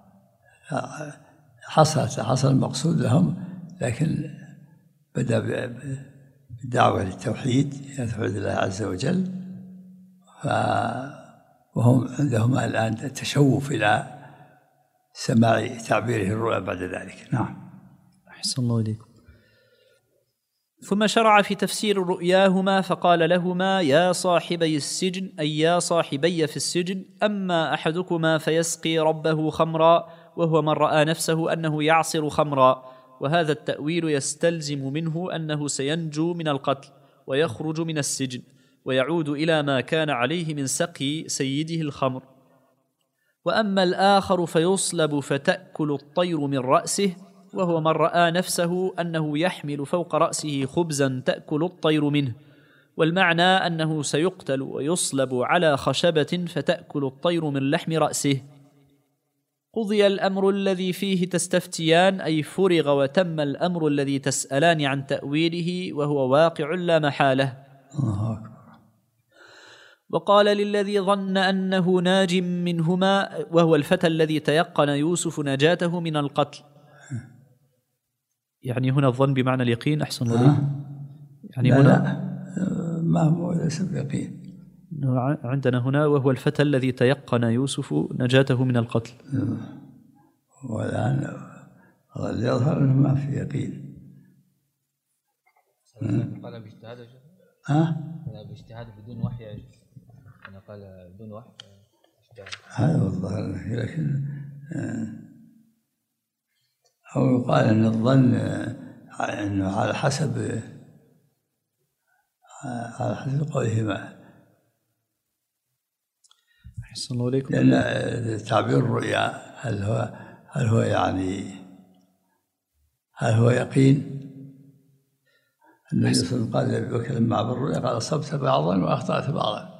[SPEAKER 2] حصل حصل المقصود لهم، لكن بدأ بالدعوة للتوحيد، إلى توحيد الله عز وجل، وهم عندهم الآن تشوف إلى سماع تعبيره الرؤيا بعد ذلك. نعم.
[SPEAKER 6] أحسن الله إليكم. ثم شرع في تفسير رؤياهما فقال لهما: يا صاحبي السجن، أي يا صاحبي في السجن، أما أحدكما فيسقي ربه خمرا، وهو من رأى نفسه أنه يعصر خمرا. وهذا التأويل يستلزم منه أنه سينجو من القتل ويخرج من السجن ويعود إلى ما كان عليه من سقي سيده الخمر. وأما الآخر فيصلب فتأكل الطير من رأسه، وهو من رأى نفسه أنه يحمل فوق رأسه خبزا تأكل الطير منه، والمعنى أنه سيقتل ويصلب على خشبة فتأكل الطير من لحم رأسه. قضي الأمر الذي فيه تستفتيان، أي فرغ وتم الأمر الذي تسألان عن تأويله، وهو واقع لا محالة.
[SPEAKER 2] الله أكبر.
[SPEAKER 6] وقال للذي ظن أنه ناج منهما، وهو الفتى الذي تيقن يوسف نجاته من القتل. يعني هنا الظن بمعنى اليقين. أحسن الله. يعني
[SPEAKER 2] لا
[SPEAKER 6] هنا
[SPEAKER 2] لا ما هو ليس بيقين.
[SPEAKER 6] عندنا هنا وهو الفتى الذي تيقن يوسف نجاته من القتل،
[SPEAKER 2] والآن اللي يظهر أنه ما في يقين.
[SPEAKER 4] قال باجتهاد.
[SPEAKER 2] ها؟
[SPEAKER 4] قال باجتهاد بدون وحي. أنا قال بدون وحي.
[SPEAKER 2] هذا هو الظاهر، لكن أو يقال أن الظن أنه على حسب على حسب قولهما.
[SPEAKER 6] أحسن الله إليكم.
[SPEAKER 2] لأن تعبير الرؤيا هل هو هل هو يعني هل هو يقين؟ النبي صلى الله عليه وسلم قال لأبي بكر لما عبر الرؤيا قال: أصبت بعضا وأخطأت بعضا.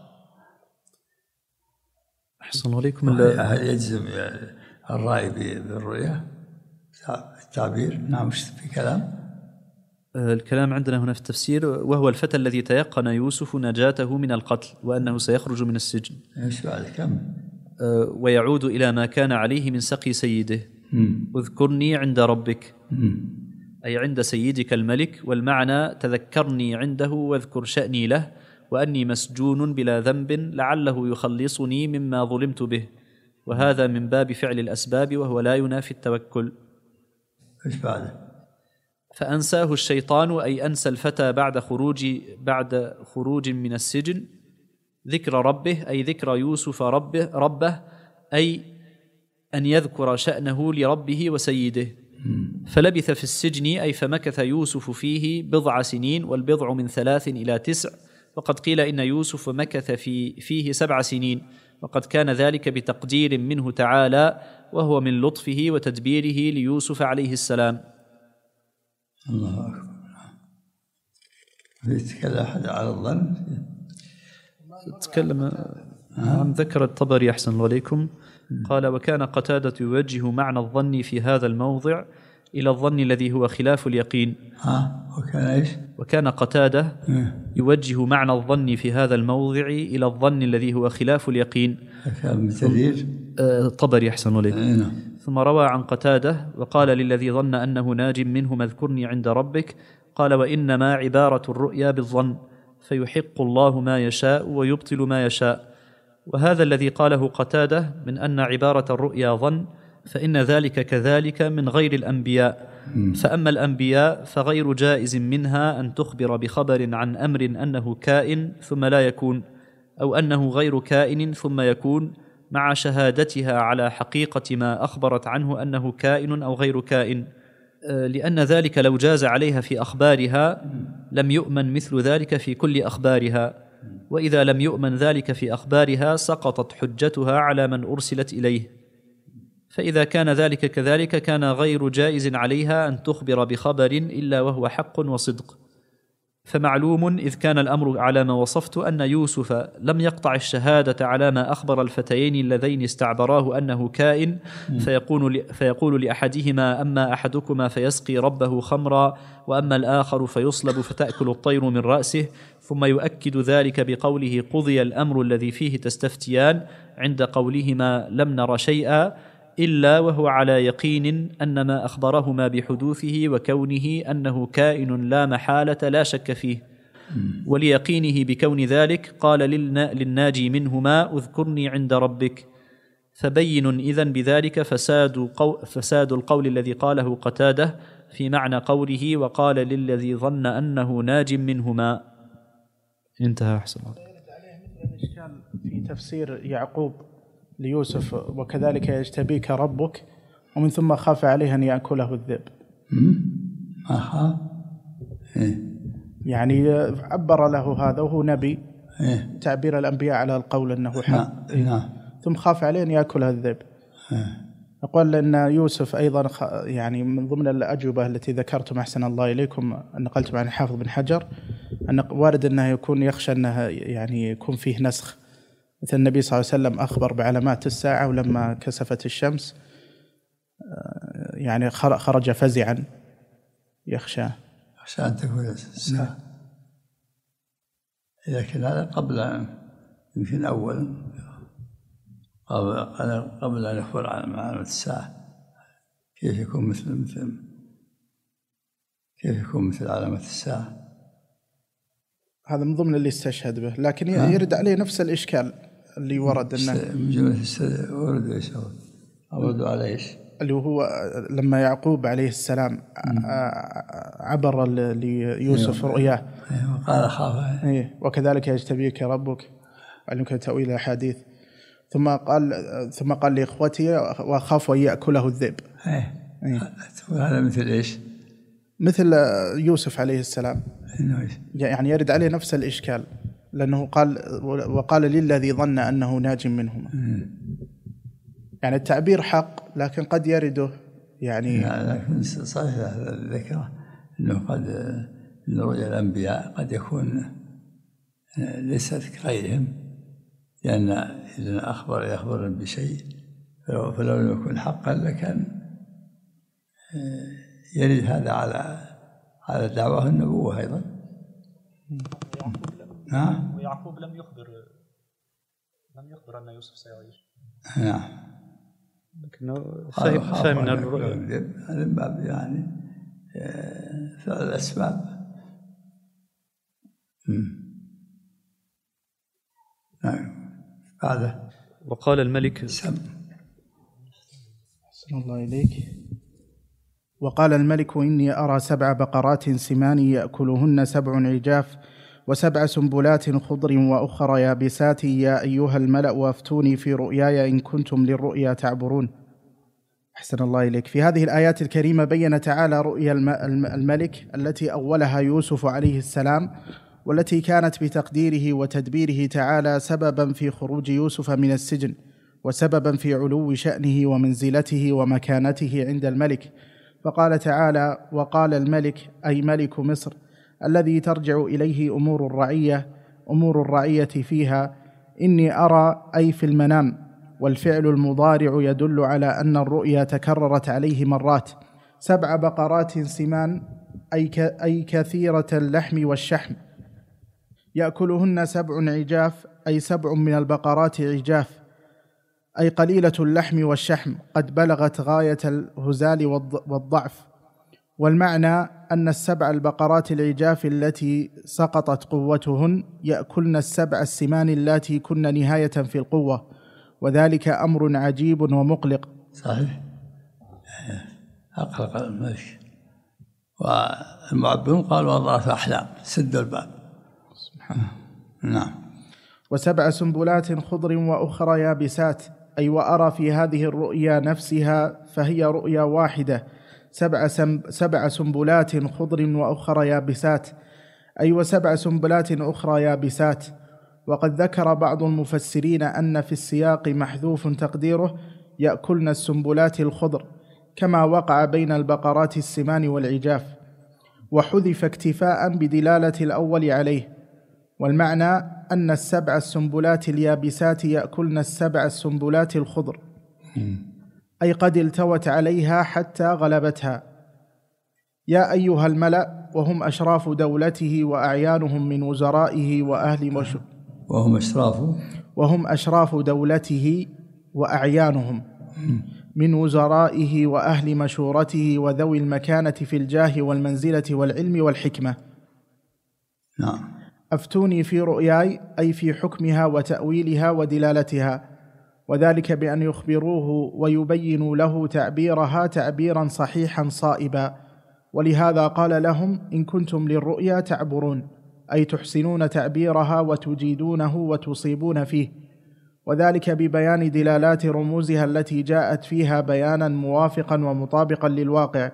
[SPEAKER 6] أحسن الله إليكم.
[SPEAKER 2] هل يجزم الرأي بالرؤيا التعبير؟ نعم. في كلام
[SPEAKER 6] الكلام عندنا هنا في التفسير: وهو الفتى الذي تيقن يوسف نجاته من القتل وأنه سيخرج من السجن.
[SPEAKER 2] ايش بعد كم؟
[SPEAKER 6] ويعود إلى ما كان عليه من سقي سيده.
[SPEAKER 2] مم.
[SPEAKER 6] اذكرني عند ربك،
[SPEAKER 2] مم.
[SPEAKER 6] أي عند سيدك الملك، والمعنى تذكرني عنده واذكر شأني له، وأني مسجون بلا ذنب لعله يخلصني مما ظلمت به. وهذا من باب فعل الأسباب، وهو لا ينافي التوكل.
[SPEAKER 2] ايش بعده؟
[SPEAKER 6] فأنساه الشيطان، أي أنسى الفتى بعد خروج بعد خروج من السجن ذكر ربه، أي ذكر يوسف ربه ربه أي أن يذكر شأنه لربه وسيده. فلبث في السجن، أي فمكث يوسف فيه بضع سنين، والبضع من ثلاث إلى تسع، وقد قيل إن يوسف مكث في فيه سبع سنين، وقد كان ذلك بتقدير منه تعالى، وهو من لطفه وتدبيره ليوسف عليه السلام.
[SPEAKER 2] الله أكبر. يتكلم أحد على الظن؟
[SPEAKER 6] تكلم
[SPEAKER 1] نعم ذكر الطبري أحسن الله عليكم قال وكان قتادة يوجه معنى الظن في هذا الموضع إلى الظن الذي هو خلاف اليقين.
[SPEAKER 2] ها وكان إيش؟
[SPEAKER 1] وكان قتادة يوجه معنى الظن في هذا الموضع إلى الظن الذي هو خلاف اليقين.
[SPEAKER 2] كان بتدريج
[SPEAKER 1] الطبري أحسن الله عليكم.
[SPEAKER 2] نعم.
[SPEAKER 1] ثم روى عن قتادة وقال للذي ظن أنه ناج منه اذكرني عند ربك قال وإنما عبارة الرؤيا بالظن فيحق الله ما يشاء ويبطل ما يشاء. وهذا الذي قاله قتادة من أن عبارة الرؤيا ظن فإن ذلك كذلك من غير الأنبياء. فأما الأنبياء فغير جائز منها أن تخبر بخبر عن أمر أنه كائن ثم لا يكون، أو أنه غير كائن ثم يكون، مع شهادتها على حقيقة ما أخبرت عنه أنه كائن أو غير كائن، لأن ذلك لو جاز عليها في أخبارها لم يؤمن مثل ذلك في كل أخبارها، وإذا لم يؤمن ذلك في أخبارها سقطت حجتها على من أرسلت إليه. فإذا كان ذلك كذلك كان غير جائز عليها أن تخبر بخبر إلا وهو حق وصدق. فمعلوم إذ كان الأمر على ما وصفت أن يوسف لم يقطع الشهادة على ما أخبر الفتيين اللذين استعبراه أنه كائن، فيقول, فيقول لأحدهما أما أحدكما فيسقي ربه خمرا وأما الآخر فيصلب فتأكل الطير من رأسه، ثم يؤكد ذلك بقوله قضي الأمر الذي فيه تستفتيان عند قولهما لم نر شيئا، إلا وهو على يقين أن ما أخبرهما بحدوثه وكونه أنه كائن لا محالة لا شك فيه، وليقينه بكون ذلك قال للناجي منهما اذكرني عند ربك. فبين إذن بذلك فساد, قو فساد القول الذي قاله قتادة في معنى قوله وقال للذي ظن أنه ناج منهما. انتهى أحسن الله.
[SPEAKER 3] الإشكال في تفسير يعقوب ليوسف وكذلك يجتبيك ربك ومن ثم خاف عليه أن يأكله الذئب.
[SPEAKER 2] أها.
[SPEAKER 3] يعني عبر له هذا وهو نبي، تعبير الأنبياء على القول أنه حق، ثم خاف عليه أن يأكله الذئب. نقول أن يوسف أيضا يعني من ضمن الأجوبة التي ذكرتم أحسن الله إليكم نقلتم عن الحافظ بن حجر أن وارد أنه يكون يخشى أنه يعني يكون فيه نسخ، مثل النبي صلى الله عليه وسلم أخبر بعلامات الساعة ولما كسفت الشمس يعني خرج فزعا يخشى
[SPEAKER 2] يخشى أن تكون الساعة. لكن هذا قبل يمكن أول قبل أن يخبر عن علامة الساعة كيف يكون مثل مثل كيف يكون مثل علامة الساعة.
[SPEAKER 3] هذا من ضمن اللي استشهد به، لكن يرد عليه نفس الإشكال اللي ورد أنه
[SPEAKER 2] جملة ورد إيش أوردوا على إيش
[SPEAKER 3] اللي هو لما يعقوب عليه السلام عبر ليوسف رؤياه
[SPEAKER 2] وقال خاف
[SPEAKER 3] وكذلك يجتبيك ربك وعلمك تأويل الأحاديث، ثم قال ثم قال لإخوتي وخاف أن يأكله الذئب.
[SPEAKER 2] هذا مثل إيش؟
[SPEAKER 3] مثل يوسف عليه السلام، يعني يرد عليه نفس الإشكال لأنه قال وقال للذي ظن أنه ناج منهما. يعني التعبير حق لكن قد يرده يعني
[SPEAKER 2] لكن صحيح هذا الذكر أنه قد أن رؤيا الأنبياء قد يكون ليست كغيرهم، لأن إذا أخبر يخبر بشيء فلو لم يكن حقا لكان يرد هذا على على دعواه النبوة أيضا.
[SPEAKER 1] نعم. ويعقوب لم يخبر لم يخبر أن يوسف سيعيش.
[SPEAKER 2] نعم.
[SPEAKER 1] لكنه فهم فهم من الرؤيا.
[SPEAKER 2] هذا باب يعني فعل الأسباب. نعم. هذا.
[SPEAKER 1] وقال الملك
[SPEAKER 3] سم. أحسن الله إليك. وقال الملك إني أرى سبع بقرات سمان يأكلهن سبع عجاف وسبع سنبلات خضر وأخرى يابسات يا أيها الملأ وافتوني في رؤياي إن كنتم للرؤيا تعبرون. أحسن الله إليك. في هذه الآيات الكريمة بين تعالى رؤيا الملك التي أولها يوسف عليه السلام، والتي كانت بتقديره وتدبيره تعالى سببا في خروج يوسف من السجن وسببا في علو شأنه ومنزلته ومكانته عند الملك. فقال تعالى وقال الملك أي ملك مصر الذي ترجع إليه أمور الرعية أمور الرعية فيها إني أرى أي في المنام، والفعل المضارع يدل على أن الرؤيا تكررت عليه مرات. سبع بقرات سمان أي كثيرة اللحم والشحم، يأكلهن سبع عجاف أي سبع من البقرات عجاف أي قليلة اللحم والشحم قد بلغت غاية الهزال والضعف. والمعنى أن السبع البقرات العجاف التي سقطت قوتهن يأكلن السبع السمان اللاتي كن نهاية في القوة، وذلك أمر عجيب ومقلق.
[SPEAKER 2] صحيح، أقلق المشي. والمعبرون قالوا أضغاث أحلام، سد الباب. سبحانه. نعم.
[SPEAKER 3] وسبع سنبلات خضر وأخرى يابسات أي وأرى في هذه الرؤيا نفسها فهي رؤيا واحدة، سبع, سبع سنبلات خضر وأخرى يابسات أي وسبع سنبلات أخرى يابسات. وقد ذكر بعض المفسرين أن في السياق محذوف تقديره يأكلن السنبلات الخضر كما وقع بين البقرات السمان والعجاف، وحذف اكتفاء بدلالة الأول عليه. والمعنى أن السبع السنبلات اليابسات يأكلن السبع السنبلات الخضر أي قد التوت عليها حتى غلبتها. يا أيها الملأ، وهم أشراف دولته وأعيانهم من وزرائه وأهل مش
[SPEAKER 2] وهم أشراف
[SPEAKER 3] وهم أشراف دولته وأعيانهم من وزرائه وأهل مشورته وذوي المكانة في الجاه والمنزلة والعلم والحكمة.
[SPEAKER 2] نعم.
[SPEAKER 3] أفتوني في رؤياي أي في حكمها وتأويلها ودلالتها، وذلك بأن يخبروه ويبينوا له تعبيرها تعبيرا صحيحا صائبا. ولهذا قال لهم إن كنتم للرؤيا تعبرون أي تحسنون تعبيرها وتجيدونه وتصيبون فيه، وذلك ببيان دلالات رموزها التي جاءت فيها بيانا موافقا ومطابقا للواقع.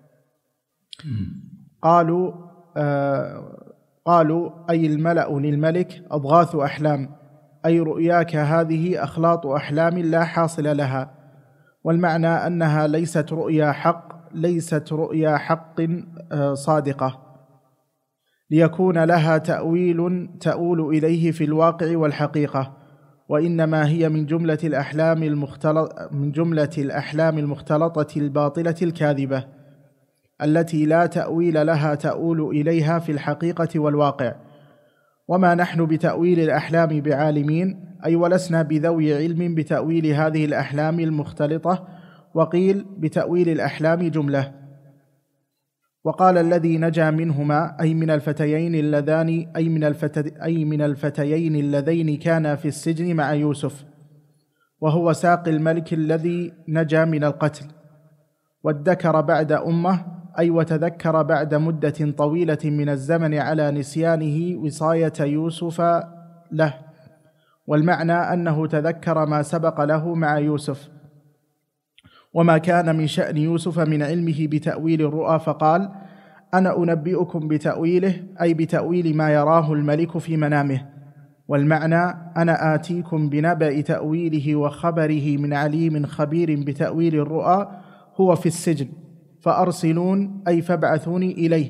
[SPEAKER 3] قالوا آه قالوا أي الملأ للملك أضغاث أحلام أي رؤياك هذه أخلاط أحلام لا حاصل لها. والمعنى أنها ليست رؤيا حق ليست رؤيا حق صادقة ليكون لها تأويل تؤول إليه في الواقع والحقيقة، وإنما هي من جملة الأحلام المختلطة من جملة الأحلام المختلطة الباطلة الكاذبة التي لا تأويل لها تؤول إليها في الحقيقة والواقع. وما نحن بتأويل الأحلام بعالمين أي ولسنا بذوي علم بتأويل هذه الأحلام المختلطة، وقيل بتأويل الأحلام جملة. وقال الذي نجا منهما أي من الفتيين اللذان أي من, الفت أي من الفتيين اللذين كانا في السجن مع يوسف، وهو ساقي الملك الذي نجا من القتل. وادكر بعد أمة أي وتذكر بعد مدة طويلة من الزمن على نسيانه وصاية يوسف له. والمعنى أنه تذكر ما سبق له مع يوسف وما كان من شأن يوسف من علمه بتأويل الرؤى، فقال أنا أنبئكم بتأويله أي بتأويل ما يراه الملك في منامه. والمعنى أنا آتيكم بنبأ تأويله وخبره من عليم خبير بتأويل الرؤى هو في السجن فأرسلون أي فابعثوني إليه.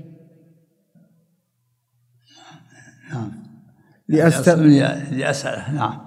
[SPEAKER 2] نعم.
[SPEAKER 3] لأست...
[SPEAKER 2] لأسأله. نعم.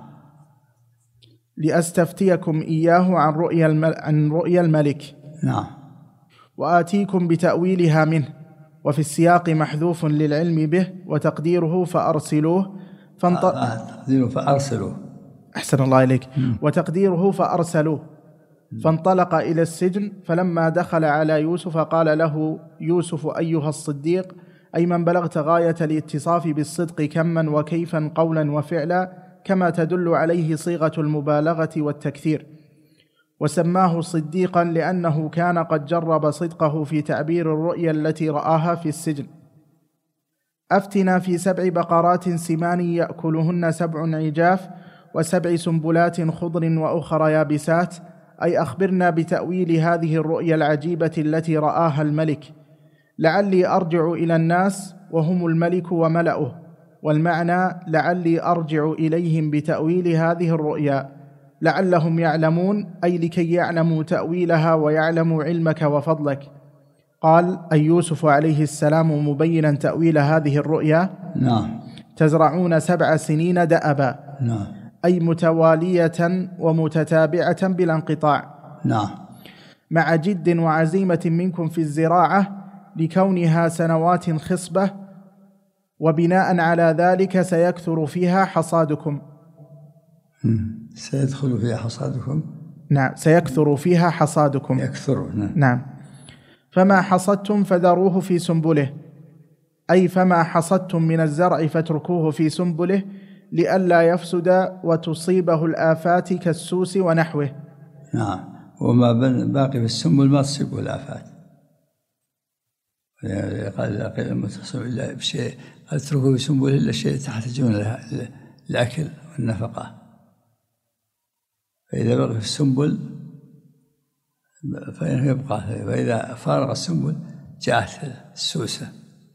[SPEAKER 3] لأستفتيكم إياه عن رؤيا المل... عن رؤيا الملك.
[SPEAKER 2] نعم.
[SPEAKER 3] وآتيكم بتأويلها منه. وفي السياق محذوف للعلم به وتقديره فأرسلوه فانط...
[SPEAKER 2] تقديره فأرسلوه.
[SPEAKER 3] أحسن الله إليك. وتقديره فأرسلوه فانطلق إلى السجن. فلما دخل على يوسف قال له يوسف أيها الصديق أي من بلغت غاية الاتصاف بالصدق كما وكيفا قولا وفعلا كما تدل عليه صيغة المبالغة والتكثير. وسماه صديقا لأنه كان قد جرب صدقه في تعبير الرؤيا التي رآها في السجن. أفتنا في سبع بقرات سمان يأكلهن سبع عجاف وسبع سنبلات خضر وأخرى يابسات أي أخبرنا بتأويل هذه الرؤيا العجيبة التي رآها الملك لعلي أرجع إلى الناس وهم الملك وملأه. والمعنى لعلي أرجع إليهم بتأويل هذه الرؤيا لعلهم يعلمون أي لكي يعلموا تأويلها ويعلموا علمك وفضلك. قال أي يوسف عليه السلام مبينا تأويل هذه الرؤيا.
[SPEAKER 2] نعم.
[SPEAKER 3] تزرعون سبع سنين دأبا.
[SPEAKER 2] نعم.
[SPEAKER 3] أي متوالية ومتتابعة بلا انقطاع.
[SPEAKER 2] نعم.
[SPEAKER 3] مع جد وعزيمة منكم في الزراعة لكونها سنوات خصبة، وبناء على ذلك سيكثر فيها حصادكم.
[SPEAKER 2] سيدخل فيها حصادكم.
[SPEAKER 3] نعم، سيكثر فيها حصادكم.
[SPEAKER 2] يكثر. نعم.
[SPEAKER 3] نعم. فما حصدتم فذروه في سنبله، أي فما حصدتم من الزرع فاتركوه في سنبله لئلا يفسد وتصيبه الآفات كالسوس ونحوه.
[SPEAKER 2] نعم. وما باقي في السنبل ما تصيبه الآفات. قال لما تصيب إلا بشيء اتركوا في سنبله إلا شيء تحتاجون له الأكل والنفقة. فإذا بقي في السنبل فإنه يبقى، فإذا فارغ السنبل جاءت السوسة.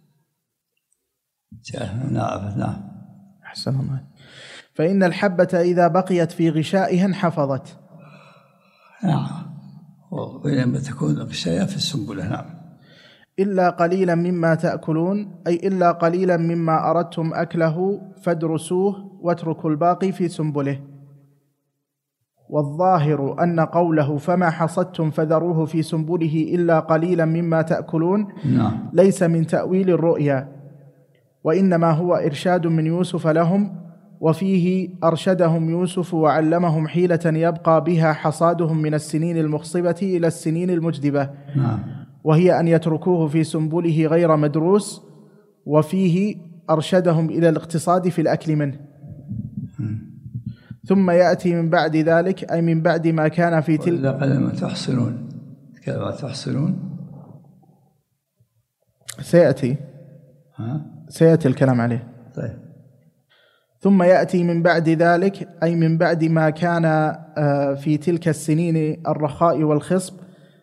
[SPEAKER 2] جاءت نعم. نعم.
[SPEAKER 3] أحسن الله. فإن الحبة إذا بقيت في غشائها انحفظت.
[SPEAKER 2] نعم. وبينما تكون غشايا في السنبلة. نعم.
[SPEAKER 3] إلا قليلا مما تأكلون، أي إلا قليلا مما أردتم أكله فادرسوه واتركوا الباقي في سنبله. والظاهر أن قوله فما حصدتم فذروه في سنبله إلا قليلا مما تأكلون
[SPEAKER 2] نعم.
[SPEAKER 3] ليس من تأويل الرؤيا، وإنما هو إرشاد من يوسف لهم، وفيه أرشدهم يوسف وعلمهم حيلة يبقى بها حصادهم من السنين المخصبة إلى السنين المجدبة.
[SPEAKER 2] نعم.
[SPEAKER 3] وهي أن يتركوه في سنبله غير مدروس، وفيه أرشدهم إلى الاقتصاد في الأكل منه. ثم يأتي من بعد ذلك، أي من بعد ما كان في تلك.
[SPEAKER 2] وإذا قلما تحصنون، كما تحصنون
[SPEAKER 3] سيأتي
[SPEAKER 2] ها؟
[SPEAKER 3] سيأتي الكلام عليه.
[SPEAKER 2] طيب.
[SPEAKER 3] ثم يأتي من بعد ذلك، أي من بعد ما كان في تلك السنين الرخاء والخصب.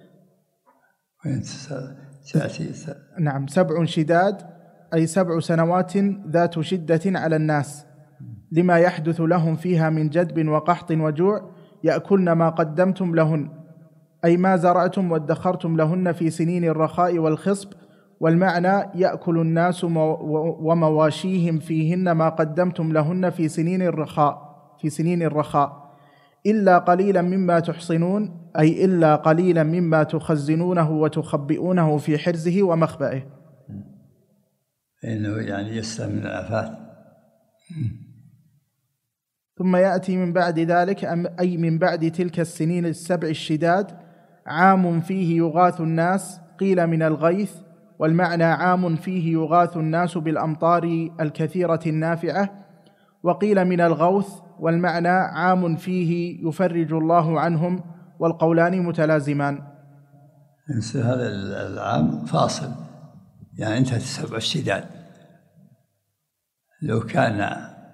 [SPEAKER 2] سيأتي.
[SPEAKER 3] نعم. سبع شداد، أي سبع سنوات ذات شدة على الناس، لما يحدث لهم فيها من جدب وقحط وجوع، يأكلن ما قدمتم لهن، أي ما زرعتم وادخرتم لهن في سنين الرخاء والخصب. والمعنى يأكل الناس ومواشيهم فيهن ما قدمتم لهن في سنين الرخاء في سنين الرخاء إلا قليلا مما تحصنون، أي إلا قليلا مما تخزنونه وتخبئونه في حرزه ومخبئه.
[SPEAKER 2] إنه يعني يسلم من الآفات.
[SPEAKER 3] ثم يأتي من بعد ذلك، أي من بعد تلك السنين السبع الشداد، عام فيه يغاث الناس، قيل من الغيث، والمعنى عام فيه يغاث الناس بالأمطار الكثيرة النافعة، وقيل من الغوث، والمعنى عام فيه يفرج الله عنهم، والقولان متلازمان.
[SPEAKER 2] هذا العام فاصل، يعني انتهت السبع الشداد. لو كان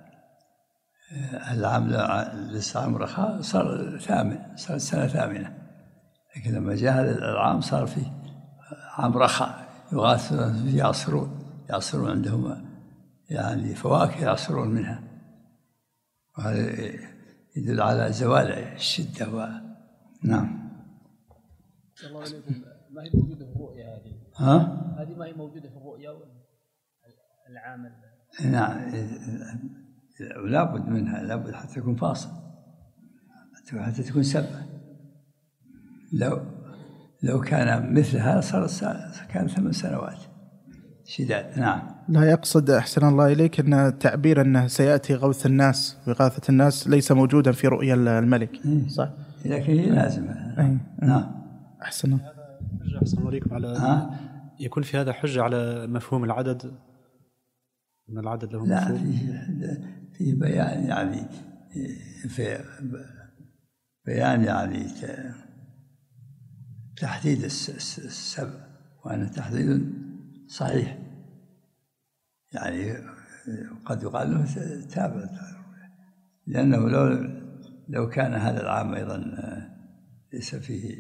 [SPEAKER 2] العام لسه عام رخاء صار ثامن، صار السنة ثامنة، لكن لما جاء هذا العام صار فيه عام رخاء يغاث يعصرون يعصرون عندهم يعني فواكه يعصرون منها، وهذا يدل على زوال الشدة. و... نعم.
[SPEAKER 7] الله عليكم، ما هي موجودة في الرؤيا هذه؟
[SPEAKER 2] ها؟
[SPEAKER 7] هذه ما هي موجودة في الرؤيا العام؟
[SPEAKER 2] نعم، لابد منها، لابد حتى تكون فاصل، حتى تكون سبعة. لو لو كان مثل هذا صار كان ثمان سنوات شداد. نعم.
[SPEAKER 3] لا يقصد أحسن الله إليك أن التعبير أنه سيأتي غوث الناس وإغاثة الناس ليس موجودا في رؤيا الملك. صح.
[SPEAKER 2] لكن هي لازمة. نعم.
[SPEAKER 3] أحسن الله.
[SPEAKER 1] حجة أحسن الله عليكم على
[SPEAKER 2] ها؟
[SPEAKER 1] يكون في هذا حجة على مفهوم العدد، أن العدد له
[SPEAKER 2] لا،
[SPEAKER 1] مفهوم.
[SPEAKER 2] في في بيان يعني في بيان يعني تحديد السبع، وأن تحديد صحيح، يعني قد يقال له تابع، لأنه لو لو كان هذا العام أيضا ليس فيه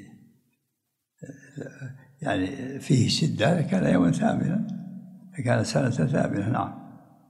[SPEAKER 2] يعني فيه شدة كان يوما ثامنا، كان سنة ثامنة. نعم.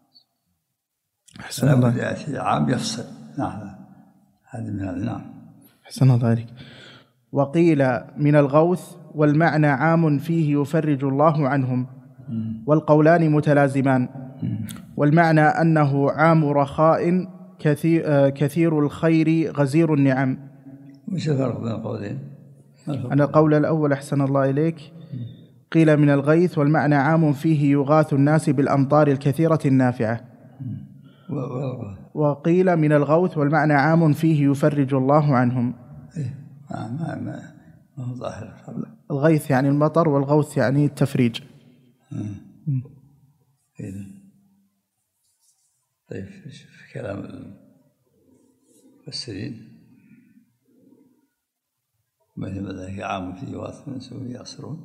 [SPEAKER 3] أحسن الله.
[SPEAKER 2] يأتي عام يفصل. نعم، هذا من هذا. نعم.
[SPEAKER 3] أحسن الله عليك. وقيل من الغوث، والمعنى عام فيه يفرج الله عنهم، والقولان متلازمان. والمعنى أنه عام رخاء كثير, كثير الخير غزير النعم.
[SPEAKER 2] وش الفرق بين القولين؟
[SPEAKER 3] أن القول الأول أحسن الله إليك قيل من الغيث، والمعنى عام فيه يغاث الناس بالأمطار الكثيرة النافعة. وقيل من الغوث والمعنى عام فيه يفرج الله عنهم.
[SPEAKER 2] إيه ما ما ما ما هو ظاهر.
[SPEAKER 3] الغيث يعني المطر، والغوث يعني التفريج.
[SPEAKER 2] إيه. طيب في كلام المفسرين مثل ذلك عام في يغاث من سوء يعصرون.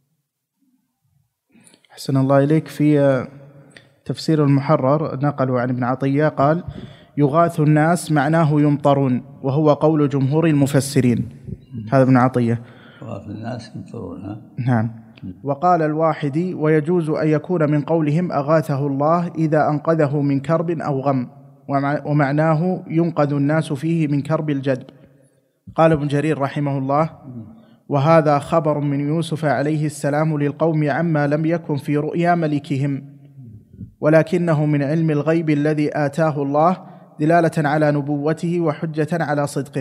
[SPEAKER 3] أحسن الله إليك في تفسير المحرر نقلوا عن ابن عطية قال يغاث الناس معناه يمطرون، وهو قول جمهور المفسرين. هذا ابن عطية.
[SPEAKER 2] يغاث الناس يمطرون. ها؟
[SPEAKER 3] نعم. وقال الواحدي ويجوز أن يكون من قولهم أغاثه الله إذا أنقذه من كرب أو غم، ومعناه ينقذ الناس فيه من كرب الجدب. قال ابن جرير رحمه الله وهذا خبر من يوسف عليه السلام للقوم عما لم يكن في رؤيا ملكهم، ولكنه من علم الغيب الذي آتاه الله دلالة على نبوته وحجة على صدقه.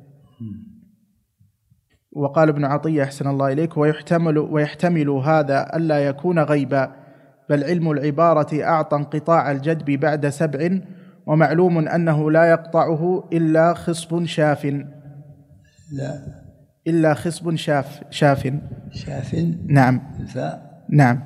[SPEAKER 3] وقال ابن عطية أحسن الله إليك ويحتمل, ويحتمل هذا ألا يكون غيبا، بل علم العبارة أعطى انقطاع الجدب بعد سبع، ومعلوم أنه لا يقطعه إلا خصب شاف.
[SPEAKER 2] لا
[SPEAKER 3] إلا خصب شاف شاف
[SPEAKER 2] شاف.
[SPEAKER 3] نعم.
[SPEAKER 2] الفاء.
[SPEAKER 3] نعم.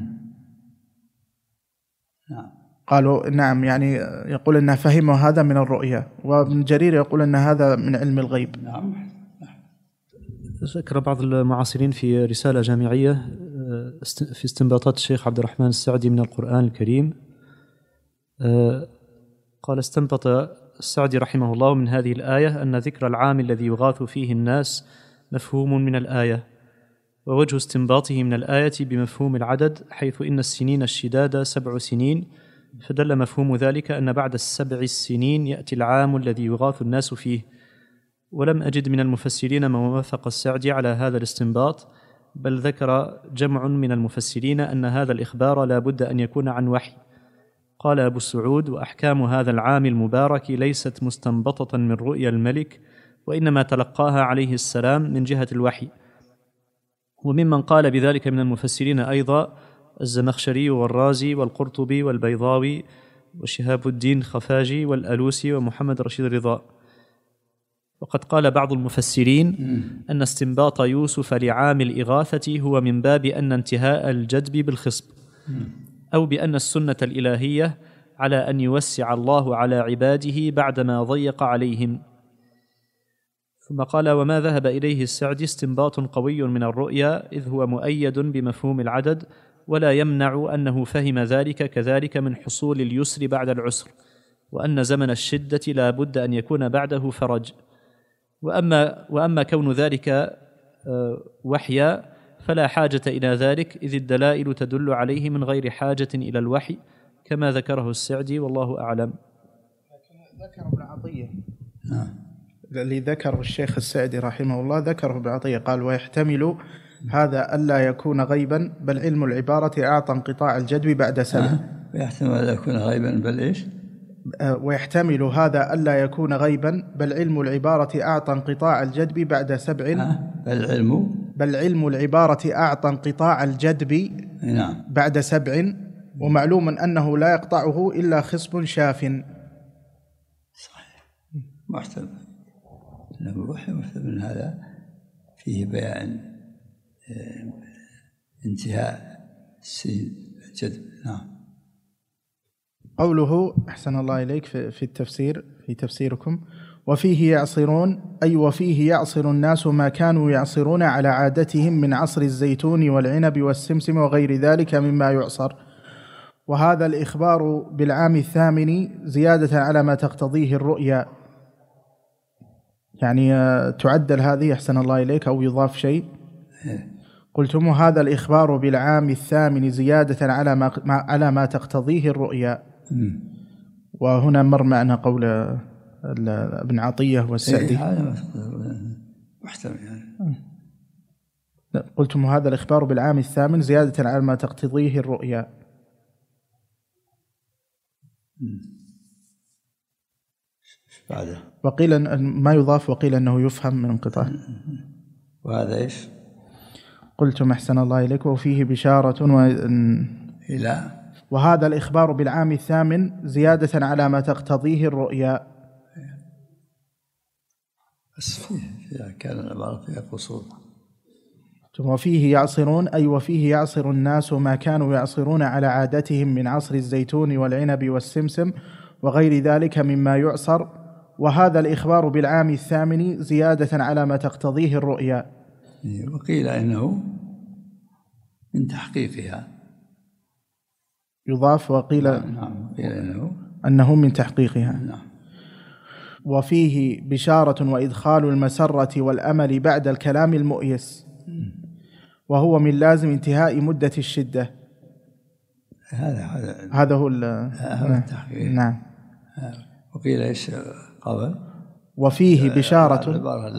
[SPEAKER 2] نعم.
[SPEAKER 3] قالوا نعم، يعني يقول أنه فهم هذا من الرؤيا، وابن جرير يقول أن هذا من علم الغيب.
[SPEAKER 2] نعم.
[SPEAKER 1] ذكر بعض المعاصرين في رسالة جامعية في استنباطات الشيخ عبد الرحمن السعدي من القرآن الكريم. قال استنبط السعدي رحمه الله من هذه الآية أن ذكر العام الذي يغاث فيه الناس مفهوم من الآية، ووجه استنباطه من الآية بمفهوم العدد، حيث إن السنين الشداد سبع سنين، فدل مفهوم ذلك أن بعد السبع السنين يأتي العام الذي يغاث الناس فيه. ولم أجد من المفسرين ما وافق السعدي على هذا الاستنباط، بل ذكر جمع من المفسرين أن هذا الإخبار لا بد أن يكون عن وحي. قال أبو السعود وأحكام هذا العام المبارك ليست مستنبطة من رؤيا الملك، وإنما تلقاها عليه السلام من جهة الوحي. وممن قال بذلك من المفسرين أيضا الزمخشري والرازي والقرطبي والبيضاوي وشهاب الدين خفاجي والألوسي ومحمد رشيد رضا. وقد قال بعض المفسرين أن استنباط يوسف لعام الإغاثة هو من باب أن انتهاء الجدب بالخصب، أو بأن السنة الإلهية على أن يوسع الله على عباده بعدما ضيق عليهم. ثم قال وما ذهب إليه السعدي استنباط قوي من الرؤيا، إذ هو مؤيد بمفهوم العدد، ولا يمنع أنه فهم ذلك كذلك من حصول اليسر بعد العسر، وأن زمن الشدة لا بد أن يكون بعده فرج. وأما, وأما كون ذلك وحيا فلا حاجة إلى ذلك، إذ الدلائل تدل عليه من غير حاجة إلى الوحي، كما ذكره السعدي والله أعلم.
[SPEAKER 3] ذكر ابن عطية الذي ذكره الشيخ السعدي رحمه الله، ذكره ابن عطية قال ويحتمل هذا ألا يكون غيبا، بل علم العبارة أعطى انقطاع الجدب بعد سبع.
[SPEAKER 2] ويحتمل ألا يكون غيبا بل إيش؟
[SPEAKER 3] ويحتمل هذا ألا يكون غيبا، بل علم العبارة أعطى انقطاع الجدب بعد سبع.
[SPEAKER 2] بل علم
[SPEAKER 3] بل علم العبارة أعطى انقطاع الجدب
[SPEAKER 2] نعم. بعد
[SPEAKER 3] سبع، ومعلوم أنه لا يقطعه إلا خصب شاف.
[SPEAKER 2] صحيح. محتمل أنه الوحي، محتمل هذا فيه بيان انتهاء السين الجدب. نعم.
[SPEAKER 3] قوله أحسن الله إليك في التفسير في تفسيركم وفيه يعصرون، أي وفيه يعصر الناس ما كانوا يعصرون على عادتهم من عصر الزيتون والعنب والسمسم وغير ذلك مما يعصر. وهذا الإخبار بالعام الثامن زيادة على ما تقتضيه الرؤيا، يعني تعدل هذه أحسن الله إليك أو يضاف شيء. قلتم هذا الإخبار بالعام الثامن زيادة على ما على ما تقتضيه الرؤيا. وهنا مر معنا قول ابن عطية والسعدي.
[SPEAKER 2] محتمل يعني.
[SPEAKER 3] قلتم هذا الإخبار بالعام الثامن زيادة على ما تقتضيه الرؤيا.
[SPEAKER 2] بعده.
[SPEAKER 3] وقيل أن ما يضاف، وقيل أنه يفهم من انقطاع.
[SPEAKER 2] وهذا إيش؟
[SPEAKER 3] قلتم أحسن الله إليك وفيه بشارة و...
[SPEAKER 2] إلى
[SPEAKER 3] وهذا الإخبار بالعام الثامن زيادة على ما تقتضيه الرؤيا.
[SPEAKER 2] بس فيه فيها كان العبارة فيها قصور.
[SPEAKER 3] وفيه يعصرون أي وفيه يعصر الناس ما كانوا يعصرون على عادتهم من عصر الزيتون والعنب والسمسم وغير ذلك مما يعصر. وهذا الإخبار بالعام الثامن زيادة على ما تقتضيه الرؤيا.
[SPEAKER 2] وقيل إنه من تحقيقها.
[SPEAKER 3] يضاف وقيل
[SPEAKER 2] نعم قيل إنه
[SPEAKER 3] أنه من تحقيقها.
[SPEAKER 2] نعم.
[SPEAKER 3] وفيه بشارة وإدخال المسرة والأمل بعد الكلام المؤيس، وهو من لازم انتهاء مدة الشدة.
[SPEAKER 2] هذا هذا
[SPEAKER 3] هذا هو
[SPEAKER 2] هذا التحقيق.
[SPEAKER 3] نعم.
[SPEAKER 2] وقيل إيش قبل؟
[SPEAKER 3] وفيه بشارة.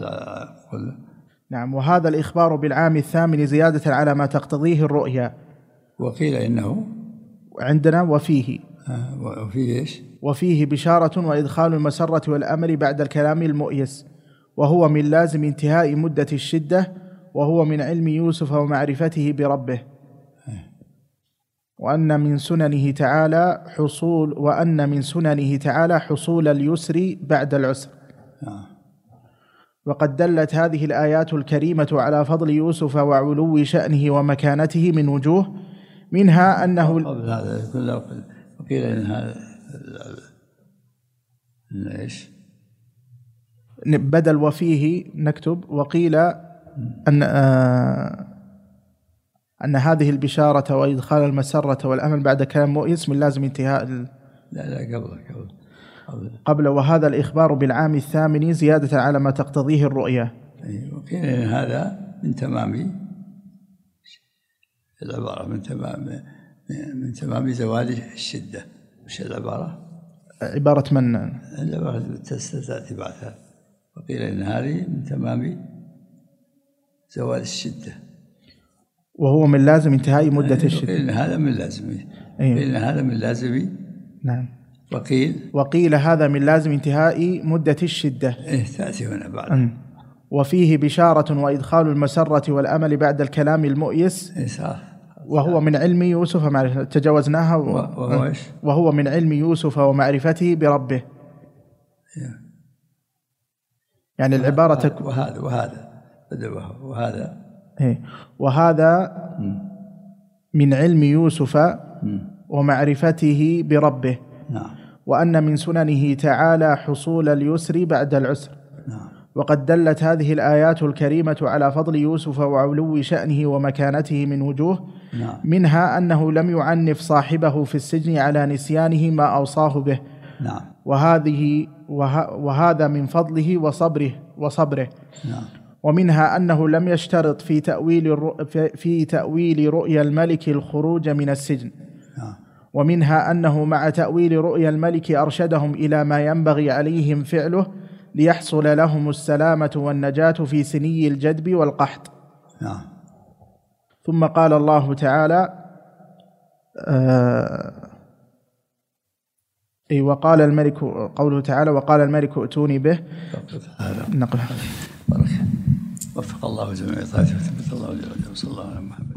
[SPEAKER 3] نعم. وهذا الإخبار بالعام الثامن زيادة على ما تقتضيه الرؤيا.
[SPEAKER 2] وقيل إنه
[SPEAKER 3] عندنا وفيه
[SPEAKER 2] وفيه إيش؟
[SPEAKER 3] وفيه بشارة وإدخال المسرة والأمل بعد الكلام المؤيس، وهو من لازم انتهاء مدة الشدة، وهو من علم يوسف ومعرفته بربه. وأن من سننه تعالى حصول وأن من سننه تعالى حصول اليسر بعد العسر. وقد دلت هذه الآيات الكريمة على فضل يوسف وعلو شأنه ومكانته من وجوه، منها أنه
[SPEAKER 2] قبل هذا كله وقيل إن هذا إيش؟
[SPEAKER 3] بدل وفيه نكتب وقيل أن آه أن هذه البشارة وإدخال المسرة والأمل بعد كلام مؤيس من لازم انتهاء ال...
[SPEAKER 2] لا لا قبل قبل قبل,
[SPEAKER 3] قبل وهذا الإخبار بالعام الثامن زيادة على ما تقتضيه الرؤيا.
[SPEAKER 2] وقيل إن هذا من تمام العبارة من تمام من تمام زوال الشدة. وش العبارة؟
[SPEAKER 3] عبارة من؟
[SPEAKER 2] العبارة تأتي بعدها. وقيل إن هذه من تمام زوال الشدة،
[SPEAKER 3] وهو من لازم انتهاء مدة الشدة.
[SPEAKER 2] وقيل إن هذا من لازم. وقيل إن هذا من لازم.
[SPEAKER 3] نعم.
[SPEAKER 2] وقيل
[SPEAKER 3] وقيل هذا من لازم انتهاء مدة الشدة.
[SPEAKER 2] إيه تأتي هنا بعد.
[SPEAKER 3] وفيه بشارة وإدخال المسرة والأمل بعد الكلام المؤيس، وهو من علم يوسف ومعرفته. تجاوزناها.
[SPEAKER 2] وهو إيش؟
[SPEAKER 3] وهو من علم يوسف ومعرفته بربه. يعني العبارة تك...
[SPEAKER 2] وهذا وهذا وهذا
[SPEAKER 3] إيه. وهذا من علم يوسف ومعرفته بربه.
[SPEAKER 2] نعم.
[SPEAKER 3] وأن من سننه تعالى حصول اليسر بعد العسر.
[SPEAKER 2] نعم.
[SPEAKER 3] وقد دلت هذه الآيات الكريمة على فضل يوسف وعلو شأنه ومكانته من وجوه.
[SPEAKER 2] نعم.
[SPEAKER 3] منها أنه لم يعنف صاحبه في السجن على نسيانه ما أوصاه به.
[SPEAKER 2] نعم.
[SPEAKER 3] وهذه وه وهذا من فضله وصبره وصبره.
[SPEAKER 2] نعم.
[SPEAKER 3] ومنها أنه لم يشترط في تأويل في تأويل رؤيا الملك الخروج من السجن.
[SPEAKER 2] نعم.
[SPEAKER 3] ومنها أنه مع تأويل رؤيا الملك أرشدهم إلى ما ينبغي عليهم فعله ليحصل لهم السلامة والنجاة في سني الجدب والقحط.
[SPEAKER 2] نعم.
[SPEAKER 3] ثم قال الله تعالى آه أي وقال الملك، قوله تعالى وقال الملك ائتوني به.
[SPEAKER 2] هذا
[SPEAKER 3] نقل
[SPEAKER 2] وفق الله جميع طائفة وثبت الله وجل وصلى الله على محمد.